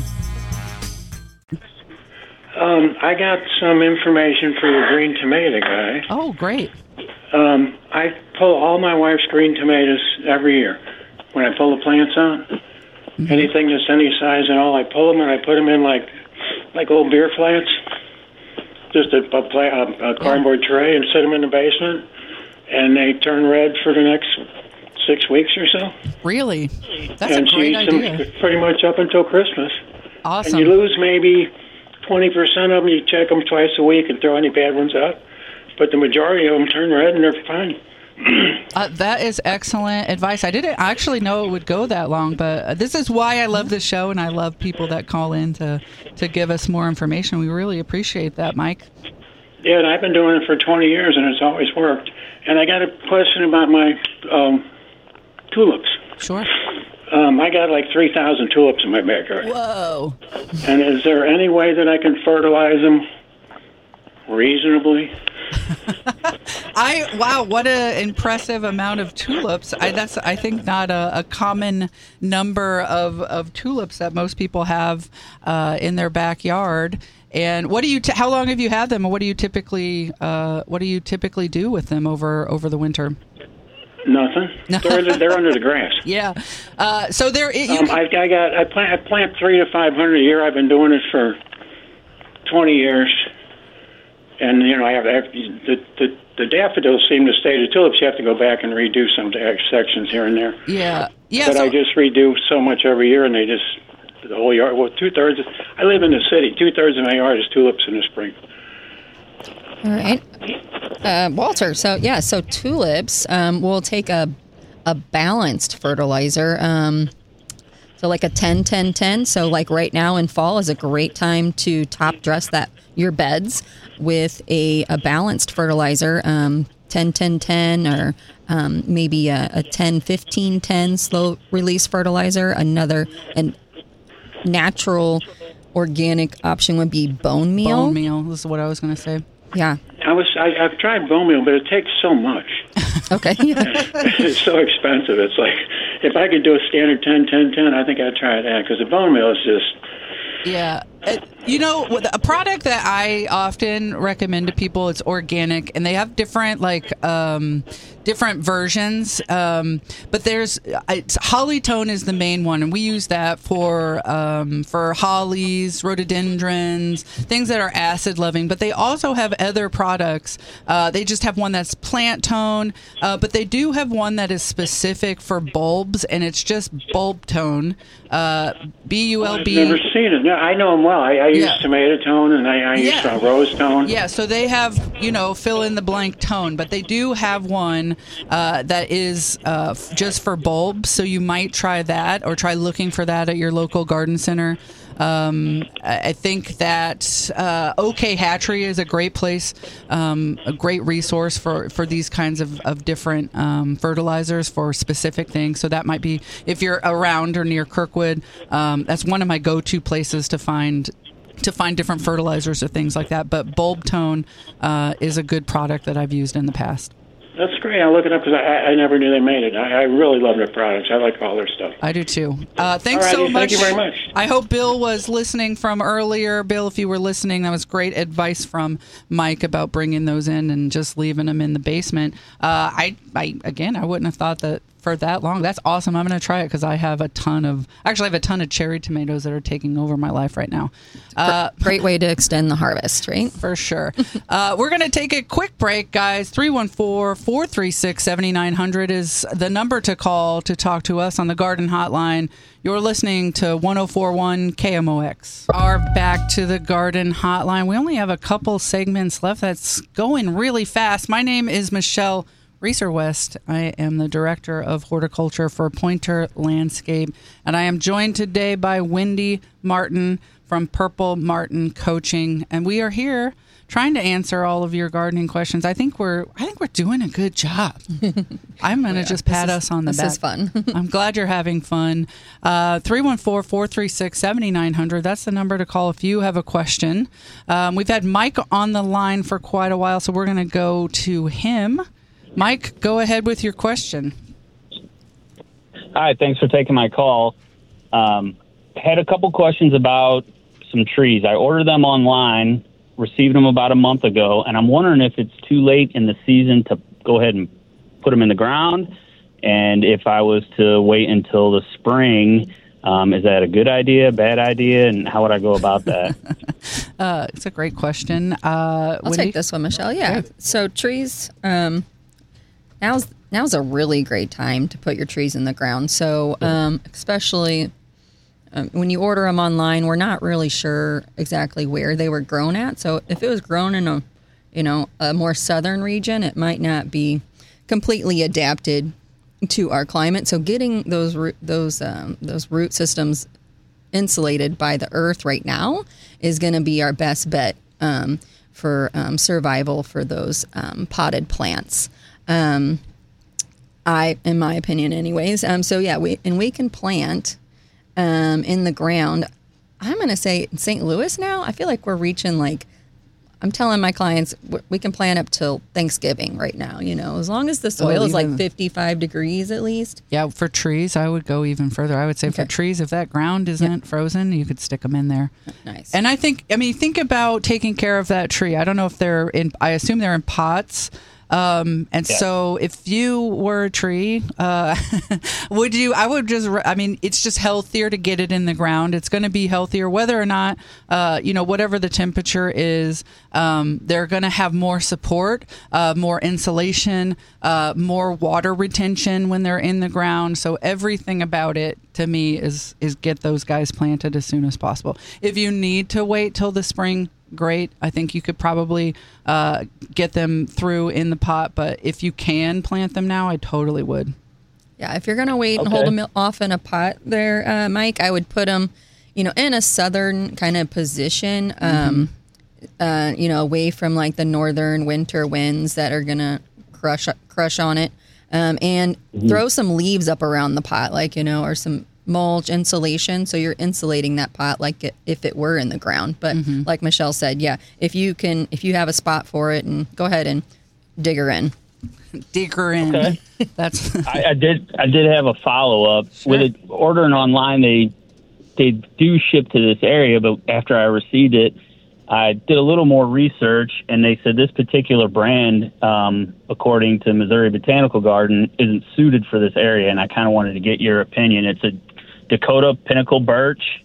Um, I got some information for your green tomato guy. Oh, great. Um, I pull all my wife's green tomatoes every year. When I pull the plants out, mm-hmm. anything that's any size and all, I pull them and I put them in like like old beer flats, just a, a, a, a cardboard tray, and set them in the basement, and they turn red for the next six weeks or so. Really? That's and a great she eats idea. them pretty much up until Christmas. Awesome. And you lose maybe twenty percent of them. You check them twice a week and throw any bad ones out. But the majority of them turn red and they're fine. Uh, that is excellent advice. I didn't actually know it would go that long, but uh, this is why I love this show, and I love people that call in to, to give us more information. We really appreciate that, Mike. Yeah, and I've been doing it for twenty years, and it's always worked. And I got a question about my um, tulips. Sure. Um, I got like three thousand tulips in my backyard. Whoa. And is there any way that I can fertilize them reasonably? I wow, what an impressive amount of tulips. I, that's I think not a, a common number of, of tulips that most people have uh, in their backyard. And what do you? T- how long have you had them? And what do you typically? Uh, what do you typically do with them over over the winter? Nothing. They're, they're under the grass. Yeah. Uh, so there. You, um, I, I got. I plant. I plant three to five hundred a year. I've been doing it for twenty years. And, you know, I have, I have the, the the daffodils seem to stay. The tulips, you have to go back and redo some sections here and there. Yeah. Yeah. But so, I just redo so much every year, and they just, the whole yard, well, two-thirds, I live in the city. Two-thirds of my yard is tulips in the spring. All right. Uh, Walter, so, yeah, so tulips, um, we'll take a, a balanced fertilizer. Um, so like a ten ten ten. So like right now in fall is a great time to top dress that your beds with a, a balanced fertilizer, um, ten ten ten, or um, maybe a, a ten fifteen ten slow release fertilizer. Another and natural organic option would be bone meal. Bone meal. This is what I was going to say. Yeah. I was I, I've tried bone meal, but it takes so much. Okay. It's so expensive. It's like if I could do a standard ten ten ten, I think I'd try that because the bone meal is just. Yeah. you know, a product that I often recommend to people, it's organic, and they have different like um, different versions. Um, but there's it's, Hollytone is the main one, and we use that for um, for hollies, rhododendrons, things that are acid loving. But they also have other products. Uh, they just have one that's plant tone, uh, but they do have one that is specific for bulbs, and it's just bulb tone. Uh, B U L B. I've never seen it. No, I know them well. I, I use Yeah. tomato tone, and I, I use Yeah. uh, rose tone. Yeah, so they have, you know, fill in the blank tone, but they do have one uh, that is uh, f- just for bulbs. So you might try that or try looking for that at your local garden center. Um, I I think that uh, OK Hatchery is a great place, um, a great resource for, for these kinds of, of different um, fertilizers for specific things. So that might be, if you're around or near Kirkwood, um, that's one of my go-to places to find to find different fertilizers or things like that. But Bulb Tone uh, is a good product that I've used in the past. That's great. I'll look it up because I, I never knew they made it. I, I really love their products. I like all their stuff. I do too. Uh, thanks Alrighty, so much. Thank you very much. I hope Bill was listening from earlier. Bill, if you were listening, that was great advice from Mike about bringing those in and just leaving them in the basement. Uh, I, I, again, I wouldn't have thought that for that long. That's awesome. I'm going to try it because I have a ton of, actually, I have a ton of cherry tomatoes that are taking over my life right now. Uh, Great way to extend the harvest, right? For sure. uh, we're going to take a quick break, guys. three one four, four three six, seven nine zero zero is the number to call to talk to us on the Garden Hotline. You're listening to one oh four point one K M O X. Are back to the Garden Hotline. We only have a couple segments left. That's going really fast. My name is Michelle Reeser West. I am the Director of Horticulture for Pointer Landscape, and I am joined today by Wendy Martin from Purple Martin Coaching, and we are here trying to answer all of your gardening questions. I think we're I think we're doing a good job. I'm going to Yeah, just pat this us is- on the this back. is fun. I'm glad you're having fun. Uh, three one four, four three six, seven nine zero zero. That's the number to call if you have a question. Um, we've had Mike on the line for quite a while, so we're going to go to him. Mike, go ahead with your question. Hi, thanks for taking my call. Um, had a couple questions about some trees. I ordered them online, received them about a month ago, and I'm wondering if it's too late in the season to go ahead and put them in the ground, and if I was to wait until the spring, um, is that a good idea, bad idea, and how would I go about that? Uh, it's a great question. Uh, I'll Wendy? take this one, Michelle. Yeah. So trees, um, now's now's a really great time to put your trees in the ground. So um, especially um, when you order them online, we're not really sure exactly where they were grown at. So if it was grown in a, you know, a more southern region, it might not be completely adapted to our climate. So getting those root, those um, those root systems insulated by the earth right now is going to be our best bet um, for um, survival for those um, potted plants. Um, I, in my opinion, anyways. Um, so yeah, we and we can plant um, in the ground. I'm going to say in Saint Louis now. I feel like we're reaching like. I'm telling my clients we can plant up till Thanksgiving right now. You know, as long as the soil Oh, is like even- fifty-five degrees at least. Yeah, for trees, I would go even further. I would say for trees, if that ground isn't frozen, you could stick them in there. Nice. And I think, I mean, think about taking care of that tree. I don't know if they're in, I assume they're in pots. Um, and Yeah. so if you were a tree, uh, would you, I would just, re- I mean, it's just healthier to get it in the ground. It's going to be healthier whether or not, uh, you know, whatever the temperature is, um, they're going to have more support, uh, more insulation, uh, more water retention when they're in the ground. So everything about it to me is, is get those guys planted as soon as possible. If you need to wait till the spring, great. I think you could probably uh, get them through in the pot, but if you can plant them now, I totally would. Yeah, if you're going to wait and Okay. hold them off in a pot there, uh, Mike, I would put them, you know, in a southern kind of position, um, uh, you know, away from like the northern winter winds that are going to crush crush on it, um, and Mhm. throw some leaves up around the pot, like, you know, or some mulch insulation, so you're insulating that pot like it, if it were in the ground. But like Michelle said, yeah, if you can, if you have a spot for it, and go ahead and dig her in. Dig her in. Okay. That's I, I did. I did have a follow up with it. Ordering online. They they do ship to this area, but after I received it, I did a little more research, and they said this particular brand, um, according to Missouri Botanical Garden, isn't suited for this area, and I kind of wanted to get your opinion. It's a Dakota Pinnacle Birch.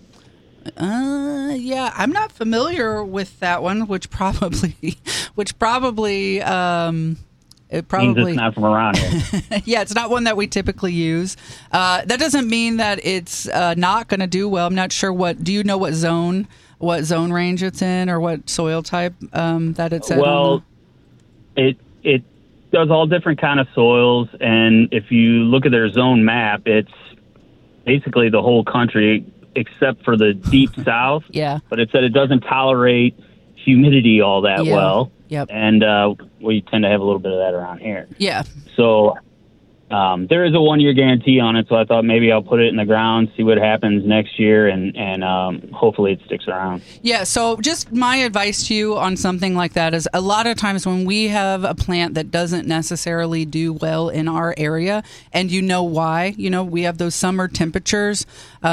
Uh, yeah, I'm not familiar with that one, which probably, which probably, um, it probably means it's not from around here. Yeah, it's not one that we typically use. Uh, that doesn't mean that it's uh, not going to do well. I'm not sure what. Do you know what zone, what zone range it's in, or what soil type um, that it's in? Well, it it does all different kind of soils, and if you look at their zone map, it's basically the whole country except for the deep south. Yeah. But it said it doesn't tolerate humidity all that Yeah. well. Yep. And uh, we tend to have a little bit of that around here. Yeah. So um, there is a one-year guarantee on it, so I thought maybe I'll put it in the ground, see what happens next year, and, and um, hopefully it sticks around. Yeah, so just my advice to you on something like that is a lot of times when we have a plant that doesn't necessarily do well in our area, and you know why, you know, we have those summer temperatures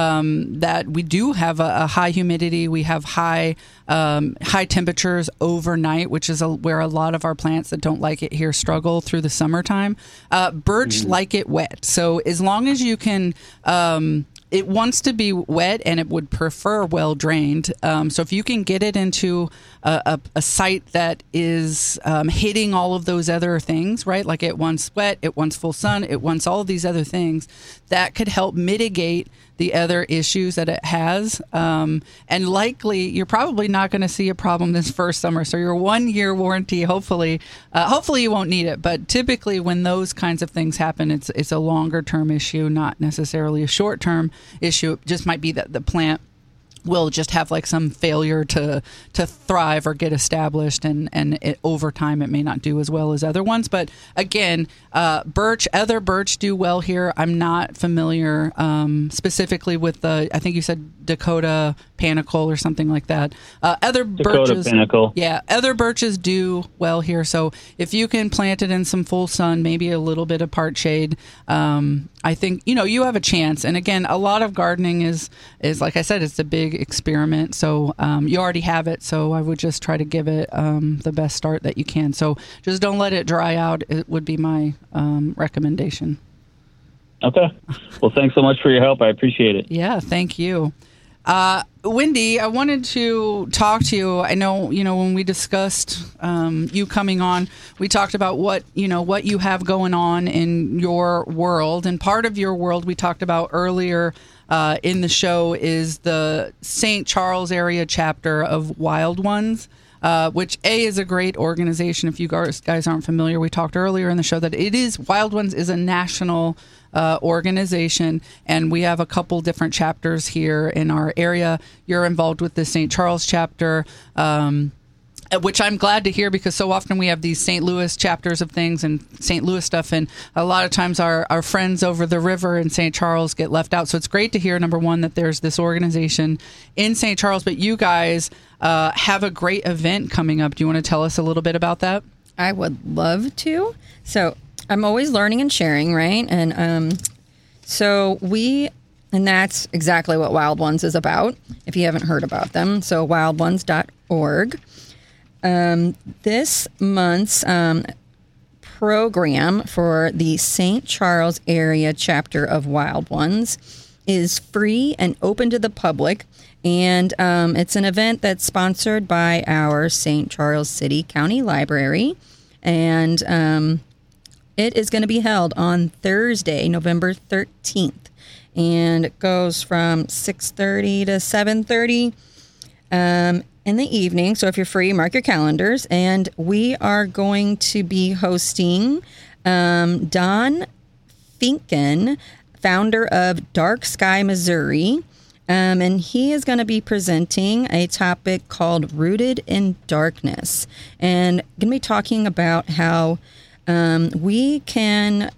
um, that we do have a, a high humidity, we have high um, high temperatures overnight, which is a, where a lot of our plants that don't like it here struggle through the summertime. Uh, birch mm-hmm. like it wet, so as long as you can... Um, It wants to be wet, and it would prefer well drained. Um, so if you can get it into a, a, a site that is um, hitting all of those other things, right? Like it wants wet, it wants full sun, it wants all of these other things, that could help mitigate the other issues that it has. Um, and likely, you're probably not going to see a problem this first summer. So your one-year warranty, hopefully, uh, hopefully you won't need it. But typically, when those kinds of things happen, it's it's a longer-term issue, not necessarily a short-term issue. It just might be that the plant will just have like some failure to to thrive or get established, and and it, over time it may not do as well as other ones. But again, uh, birch, other birch do well here. I'm not familiar um, specifically with the, I think you said Dakota Pinnacle or something like that. Uh, other Dakota birches, Pinnacle. yeah, other birches do well here. So if you can plant it in some full sun, maybe a little bit of part shade, um, I think, you know, you have a chance. And again, a lot of gardening is, is like I said, it's a big experiment. So um, you already have it. So I would just try to give it um, the best start that you can. So just don't let it dry out. It would be my um, recommendation. Okay. Well, thanks so much for your help. I appreciate it. Yeah, thank you. Uh, Wendy, I wanted to talk to you. I know, you know, when we discussed um, you coming on, we talked about what, you know, what you have going on in your world. And part of your world we talked about earlier uh, in the show is the Saint Charles area chapter of Wild Ones. Uh, which A is a great organization. If you guys aren't familiar, we talked earlier in the show that it is Wild Ones is a national uh, organization, and we have a couple different chapters here in our area. You're involved with the Saint Charles chapter, um, which I'm glad to hear, because so often we have these Saint Louis chapters of things and Saint Louis stuff, and a lot of times our, our friends over the river in Saint Charles get left out. So it's great to hear, number one, that there's this organization in Saint Charles, but you guys uh, have a great event coming up. Do you want to tell us a little bit about that? I would love to. So I'm always learning and sharing, right? And um, so we... And that's exactly what Wild Ones is about, if you haven't heard about them. So wild ones dot org. Um, this month's um, program for the Saint Charles area chapter of Wild Ones is free and open to the public, and um, it's an event that's sponsored by our Saint Charles City County Library, and um, it is going to be held on Thursday, November thirteenth, and it goes from six thirty to seven thirty. Um, in the evening. So if you're free, mark your calendars. And we are going to be hosting um, Don Finken, founder of Dark Sky, Missouri. Um, and he is going to be presenting a topic called Rooted in Darkness. And going to be talking about how um, we can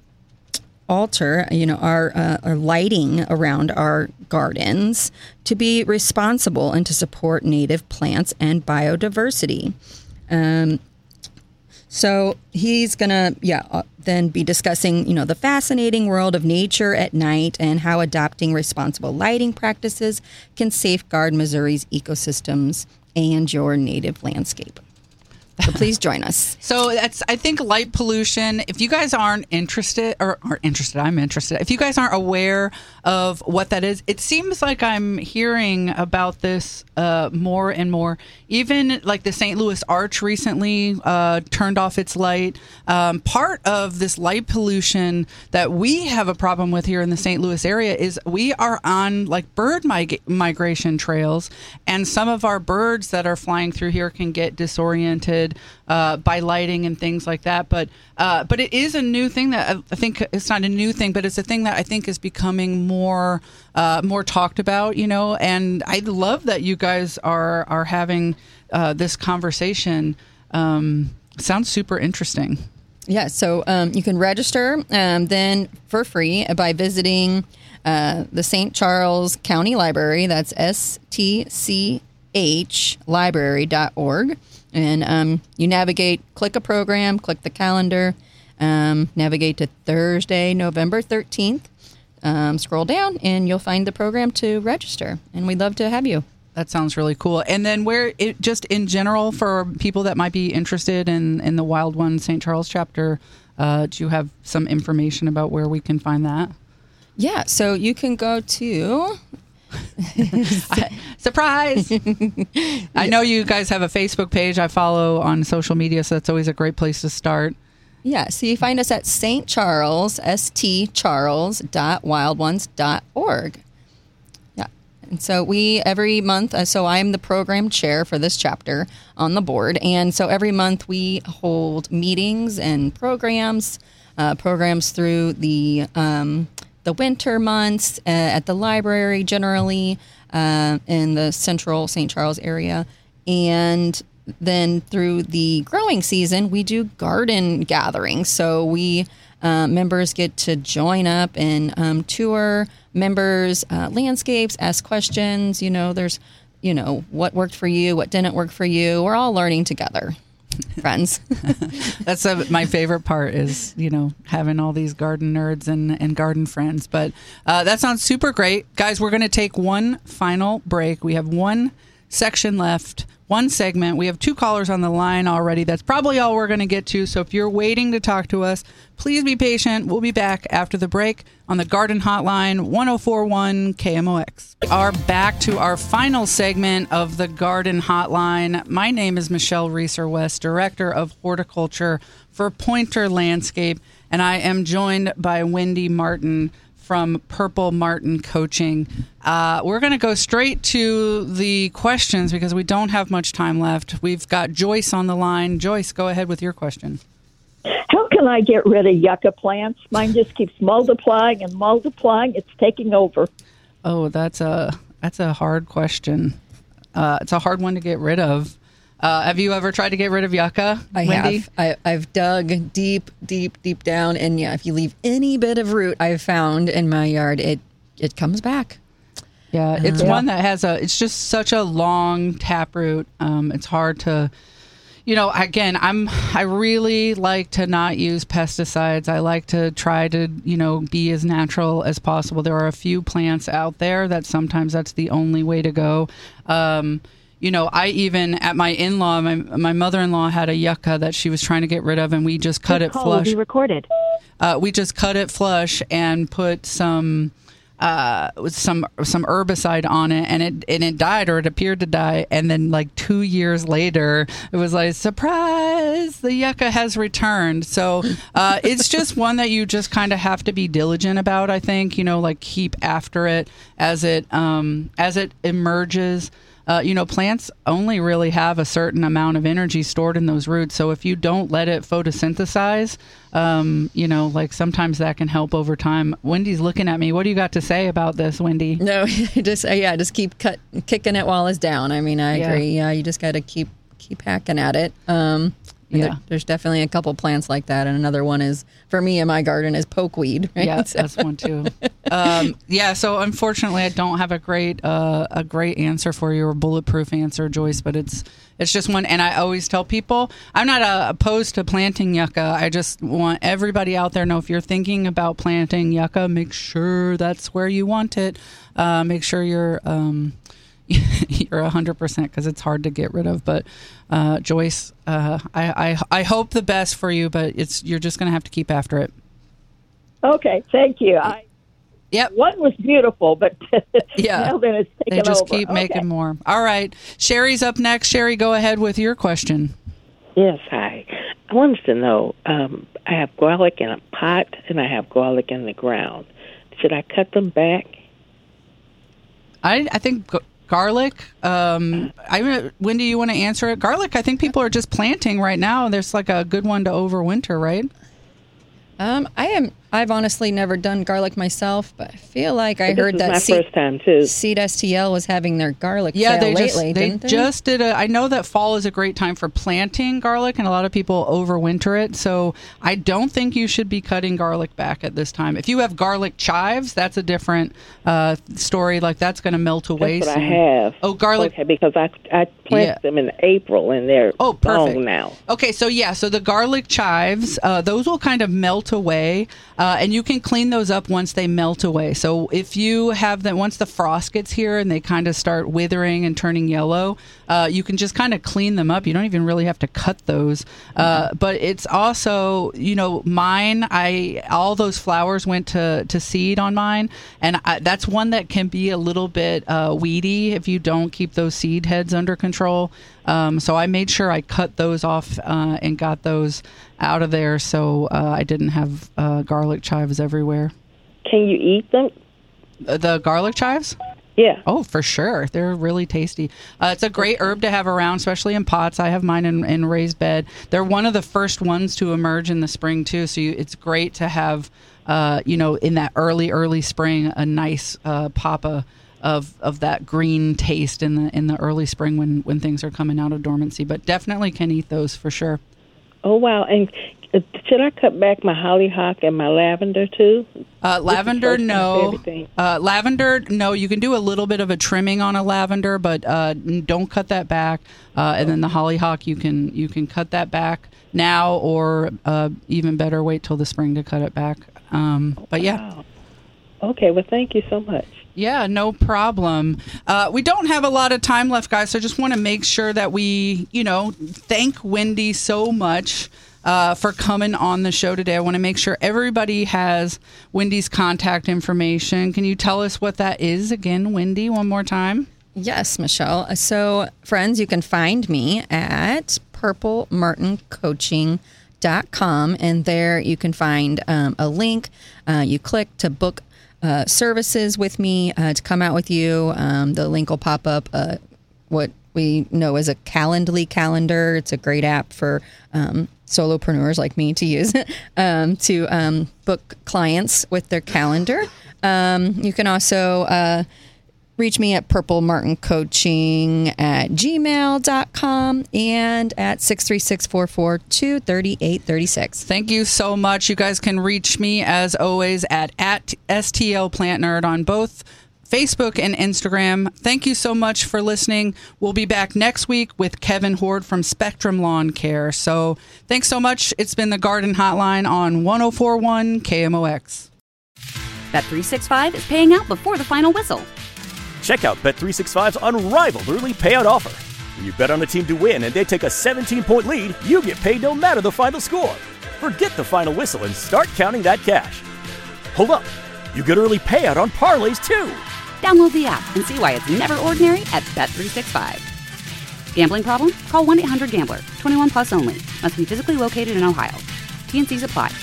alter, you know, our, uh, our lighting around our gardens to be responsible and to support native plants and biodiversity. Um, So he's going to, yeah, uh, then be discussing, you know, the fascinating world of nature at night and how adopting responsible lighting practices can safeguard Missouri's ecosystems and your native landscape. So please join us. So that's, I think, light pollution. If you guys aren't interested, or aren't interested, I'm interested. If you guys aren't aware of what that is, it seems like I'm hearing about this uh, more and more. Even like the Saint Louis Arch recently uh, turned off its light. Um, part of this light pollution that we have a problem with here in the Saint Louis area is we are on like bird mig- migration trails, and some of our birds that are flying through here can get disoriented Uh, by lighting and things like that. But uh, but it is a new thing that I, I think it's not a new thing, but it's a thing that I think is becoming more uh, more talked about, you know, and I love that you guys are, are having uh, this conversation. Um, sounds super interesting. Yeah, so um, you can register um, then for free by visiting uh, the Saint Charles County Library. That's S T C H library dot org. And um, you navigate, click a program, click the calendar, um, navigate to Thursday, November thirteenth, um, scroll down, and you'll find the program to register. And we'd love to have you. That sounds really cool. And then where, it just in general, for people that might be interested in, in the Wild One Saint Charles chapter, uh, do you have some information about where we can find that? Yeah, so you can go to... Surprise! I know you guys have a Facebook page I follow on social media, so that's always a great place to start. Yeah, so you find us at Saint Charles, S T Charles dot wild ones dot org. Yeah, and so we, every month, uh, so I'm the program chair for this chapter on the board, and so every month we hold meetings and programs, uh, programs through the... Um, the winter months uh, at the library generally uh, in the central Saint Charles area. And then through the growing season, we do garden gatherings. So we uh, members get to join up and um, tour members' uh, landscapes, ask questions. You know, there's, you know, what worked for you, what didn't work for you. We're all learning together. Friends. That's a, my favorite part is, you know, having all these garden nerds and, and garden friends. But uh, that sounds super great. Guys, we're going to take one final break. We have one section left, one segment. We have two callers on the line already. That's probably all we're going to get to. So if you're waiting to talk to us, please be patient. We'll be back after the break on the Garden Hotline, one oh four point one K M O X. We are back to our final segment of the Garden Hotline. My name is Michelle Reeser-West, Director of Horticulture for Pointer Landscape, and I am joined by Wendy Martin from Purple Martin Coaching. Uh, we're going to go straight to the questions because we don't have much time left. We've got Joyce on the line. Joyce, go ahead with your question. How can I get rid of yucca plants? Mine just keeps multiplying and multiplying. It's taking over. Oh, that's a that's a hard question. Uh, it's a hard one to get rid of. Uh, have you ever tried to get rid of yucca, I Wendy? have. I, I've dug deep, deep, deep down, and yeah, if you leave any bit of root I've found in my yard, it it comes back. Yeah, it's Uh, one that has a. It's just such a long taproot. Um, it's hard to, you know. Again, I'm. I really like to not use pesticides. I like to try to, you know, be as natural as possible. There are a few plants out there that sometimes that's the only way to go. Um, You know, I even, at my in-law, my, my mother-in-law had a yucca that she was trying to get rid of, and we just cut This it call flush. will be recorded. Uh, we just cut it flush and put some uh, some some herbicide on it, and it and it died, or it appeared to die. And then, like two years later, it was like, surprise, the yucca has returned. So uh, it's just one that you just kind of have to be diligent about. I think, you know, like keep after it as it um, as it emerges. Uh, you know, plants only really have a certain amount of energy stored in those roots. So if you don't let it photosynthesize, um, you know, like sometimes that can help over time. Wendy's looking at me. What do you got to say about this, Wendy? No, just uh, yeah, just keep cut, kicking it while it's down. I mean, I Yeah. agree. Yeah, you just got to keep keep hacking at it. Um, and Yeah. there- there's definitely a couple plants like that, and another one is for me in my garden is pokeweed. Right? Yeah, So- that's one too. Um, yeah, so unfortunately, I don't have a great uh, a great answer for you or bulletproof answer, Joyce. But it's It's just one, and I always tell people, I'm not uh, opposed to planting yucca. I just want everybody out there to know if you're thinking about planting yucca, make sure that's where you want it. Uh, make sure you're um, you're one hundred percent because it's hard to get rid of. But uh, Joyce, uh, I, I I hope the best for you, but it's you're just going to have to keep after it. Okay, thank you. I, yep. One was beautiful, but yeah. now then it's taken They just over. keep Okay. making more. All right. Sherry's up next. Sherry, go ahead with your question. Yes, hi. I wanted to know, um, I have garlic in a pot and I have garlic in the ground. Should I cut them back? I I think g- garlic. Um, I Wendy, you want to answer it? Garlic. I think people are just planting right now. There's like a good one to overwinter, right? Um, I am. I've honestly never done garlic myself, but I feel like I This heard is that my Se- first time too. Seed S T L was having their garlic Yeah, sale they just lately, they, didn't they? just did a. I know that fall is a great time for planting garlic, and a lot of people overwinter it. So I don't think you should be cutting garlic back at this time. If you have garlic chives, that's a different uh, story. Like that's going to melt away. That's what soon. I have. Oh, garlic. Okay, because I I planted Yeah. them in April and they're Oh, perfect. long now. Okay, so yeah, so the garlic chives, uh, those will kind of melt away, uh, and you can clean those up once they melt away. So if you have them, once the frost gets here and they kind of start withering and turning yellow, uh, you can just kind of clean them up. You don't even really have to cut those. Uh, but it's also, you know, mine, I all those flowers went to, to seed on mine, and I, that's one that can be a little bit uh, weedy if you don't keep those seed heads under control. Um, so I made sure I cut those off uh, and got those out of there, so uh, I didn't have uh, garlic chives everywhere. Can you eat them? Uh, the garlic chives? Yeah. Oh, for sure. They're really tasty. Uh, it's a great herb to have around, especially in pots. I have mine in, in raised bed. They're one of the first ones to emerge in the spring, too, so you, it's great to have, uh, you know, in that early, early spring, a nice uh, pop of of of that green taste in the in the early spring when when things are coming out of dormancy. But definitely can eat those for sure. Oh wow! And uh, should I cut back my hollyhock and my lavender too? Uh, lavender, This is the first time for no. everything. Uh, lavender, no. You can do a little bit of a trimming on a lavender, but uh, n- don't cut that back. Uh, and then the hollyhock, you can you can cut that back now, or uh, even better, wait till the spring to cut it back. Um, but yeah. Okay. Well, thank you so much. Yeah, no problem. Uh, we don't have a lot of time left, guys, so I just want to make sure that we, you know, thank Wendy so much uh, for coming on the show today. I want to make sure everybody has Wendy's contact information. Can you tell us what that is again, Wendy, one more time? Yes, Michelle. So, friends, you can find me at purple martin coaching dot com, and there you can find um, a link. Uh, you click to book Uh, services with me uh, to come out with you. Um, the link will pop up. Uh, what we know as a Calendly calendar. It's a great app for um, solopreneurs like me to use um, to um, book clients with their calendar. Um, you can also uh, reach me at purple martin coaching at gmail dot com and at six three six, four four two, three eight three six. Thank you so much. You guys can reach me, as always, at, at S T L Plant Nerd on both Facebook and Instagram. Thank you so much for listening. We'll be back next week with Kevin Horde from Spectrum Lawn Care. So thanks so much. It's been the Garden Hotline on one oh four point one K M O X. Bet three sixty-five is paying out before the final whistle. Check out Bet three sixty-five's unrivaled early payout offer. When you bet on a team to win and they take a seventeen-point lead, you get paid no matter the final score. Forget the final whistle and start counting that cash. Hold up. You get early payout on parlays, too. Download the app and see why it's never ordinary at Bet three sixty-five. Gambling problem? Call one eight hundred gambler. twenty-one plus only. Must be physically located in Ohio. T N Cs apply.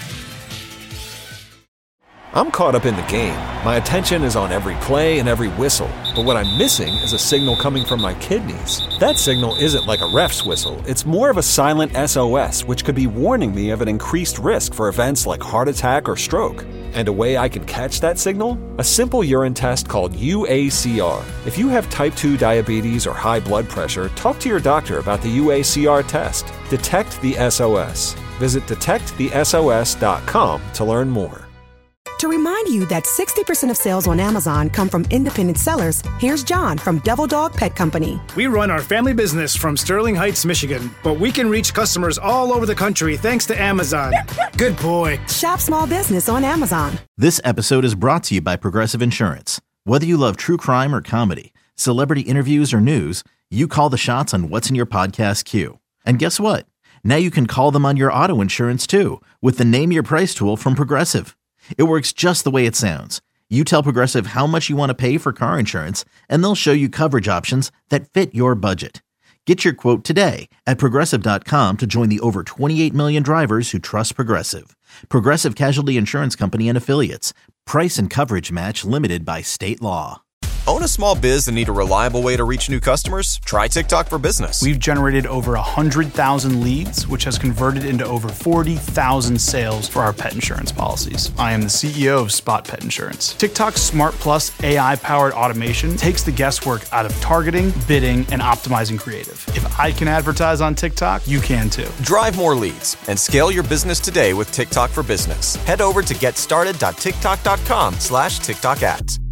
I'm caught up in the game. My attention is on every play and every whistle. But what I'm missing is a signal coming from my kidneys. That signal isn't like a ref's whistle. It's more of a silent S O S, which could be warning me of an increased risk for events like heart attack or stroke. And a way I can catch that signal? A simple urine test called U A C R. If you have type two diabetes or high blood pressure, talk to your doctor about the U A C R test. Detect the S O S. Visit detect the S O S dot com to learn more. To remind you that sixty percent of sales on Amazon come from independent sellers, here's John from Devil Dog Pet Company. We run our family business from Sterling Heights, Michigan, but we can reach customers all over the country thanks to Amazon. Good boy. Shop small business on Amazon. This episode is brought to you by Progressive Insurance. Whether you love true crime or comedy, celebrity interviews or news, you call the shots on what's in your podcast queue. And guess what? Now you can call them on your auto insurance too with the Name Your Price tool from Progressive. It works just the way it sounds. You tell Progressive how much you want to pay for car insurance, and they'll show you coverage options that fit your budget. Get your quote today at Progressive dot com to join the over twenty-eight million drivers who trust Progressive. Progressive Casualty Insurance Company and Affiliates. Price and coverage match limited by state law. Own a small biz and need a reliable way to reach new customers? Try TikTok for Business. We've generated over one hundred thousand leads, which has converted into over forty thousand sales for our pet insurance policies. I am the C E O of Spot Pet Insurance. TikTok's Smart Plus A I-powered automation takes the guesswork out of targeting, bidding, and optimizing creative. If I can advertise on TikTok, you can too. Drive more leads and scale your business today with TikTok for Business. Head over to getstarted dot tiktok dot com slash TikTok ads.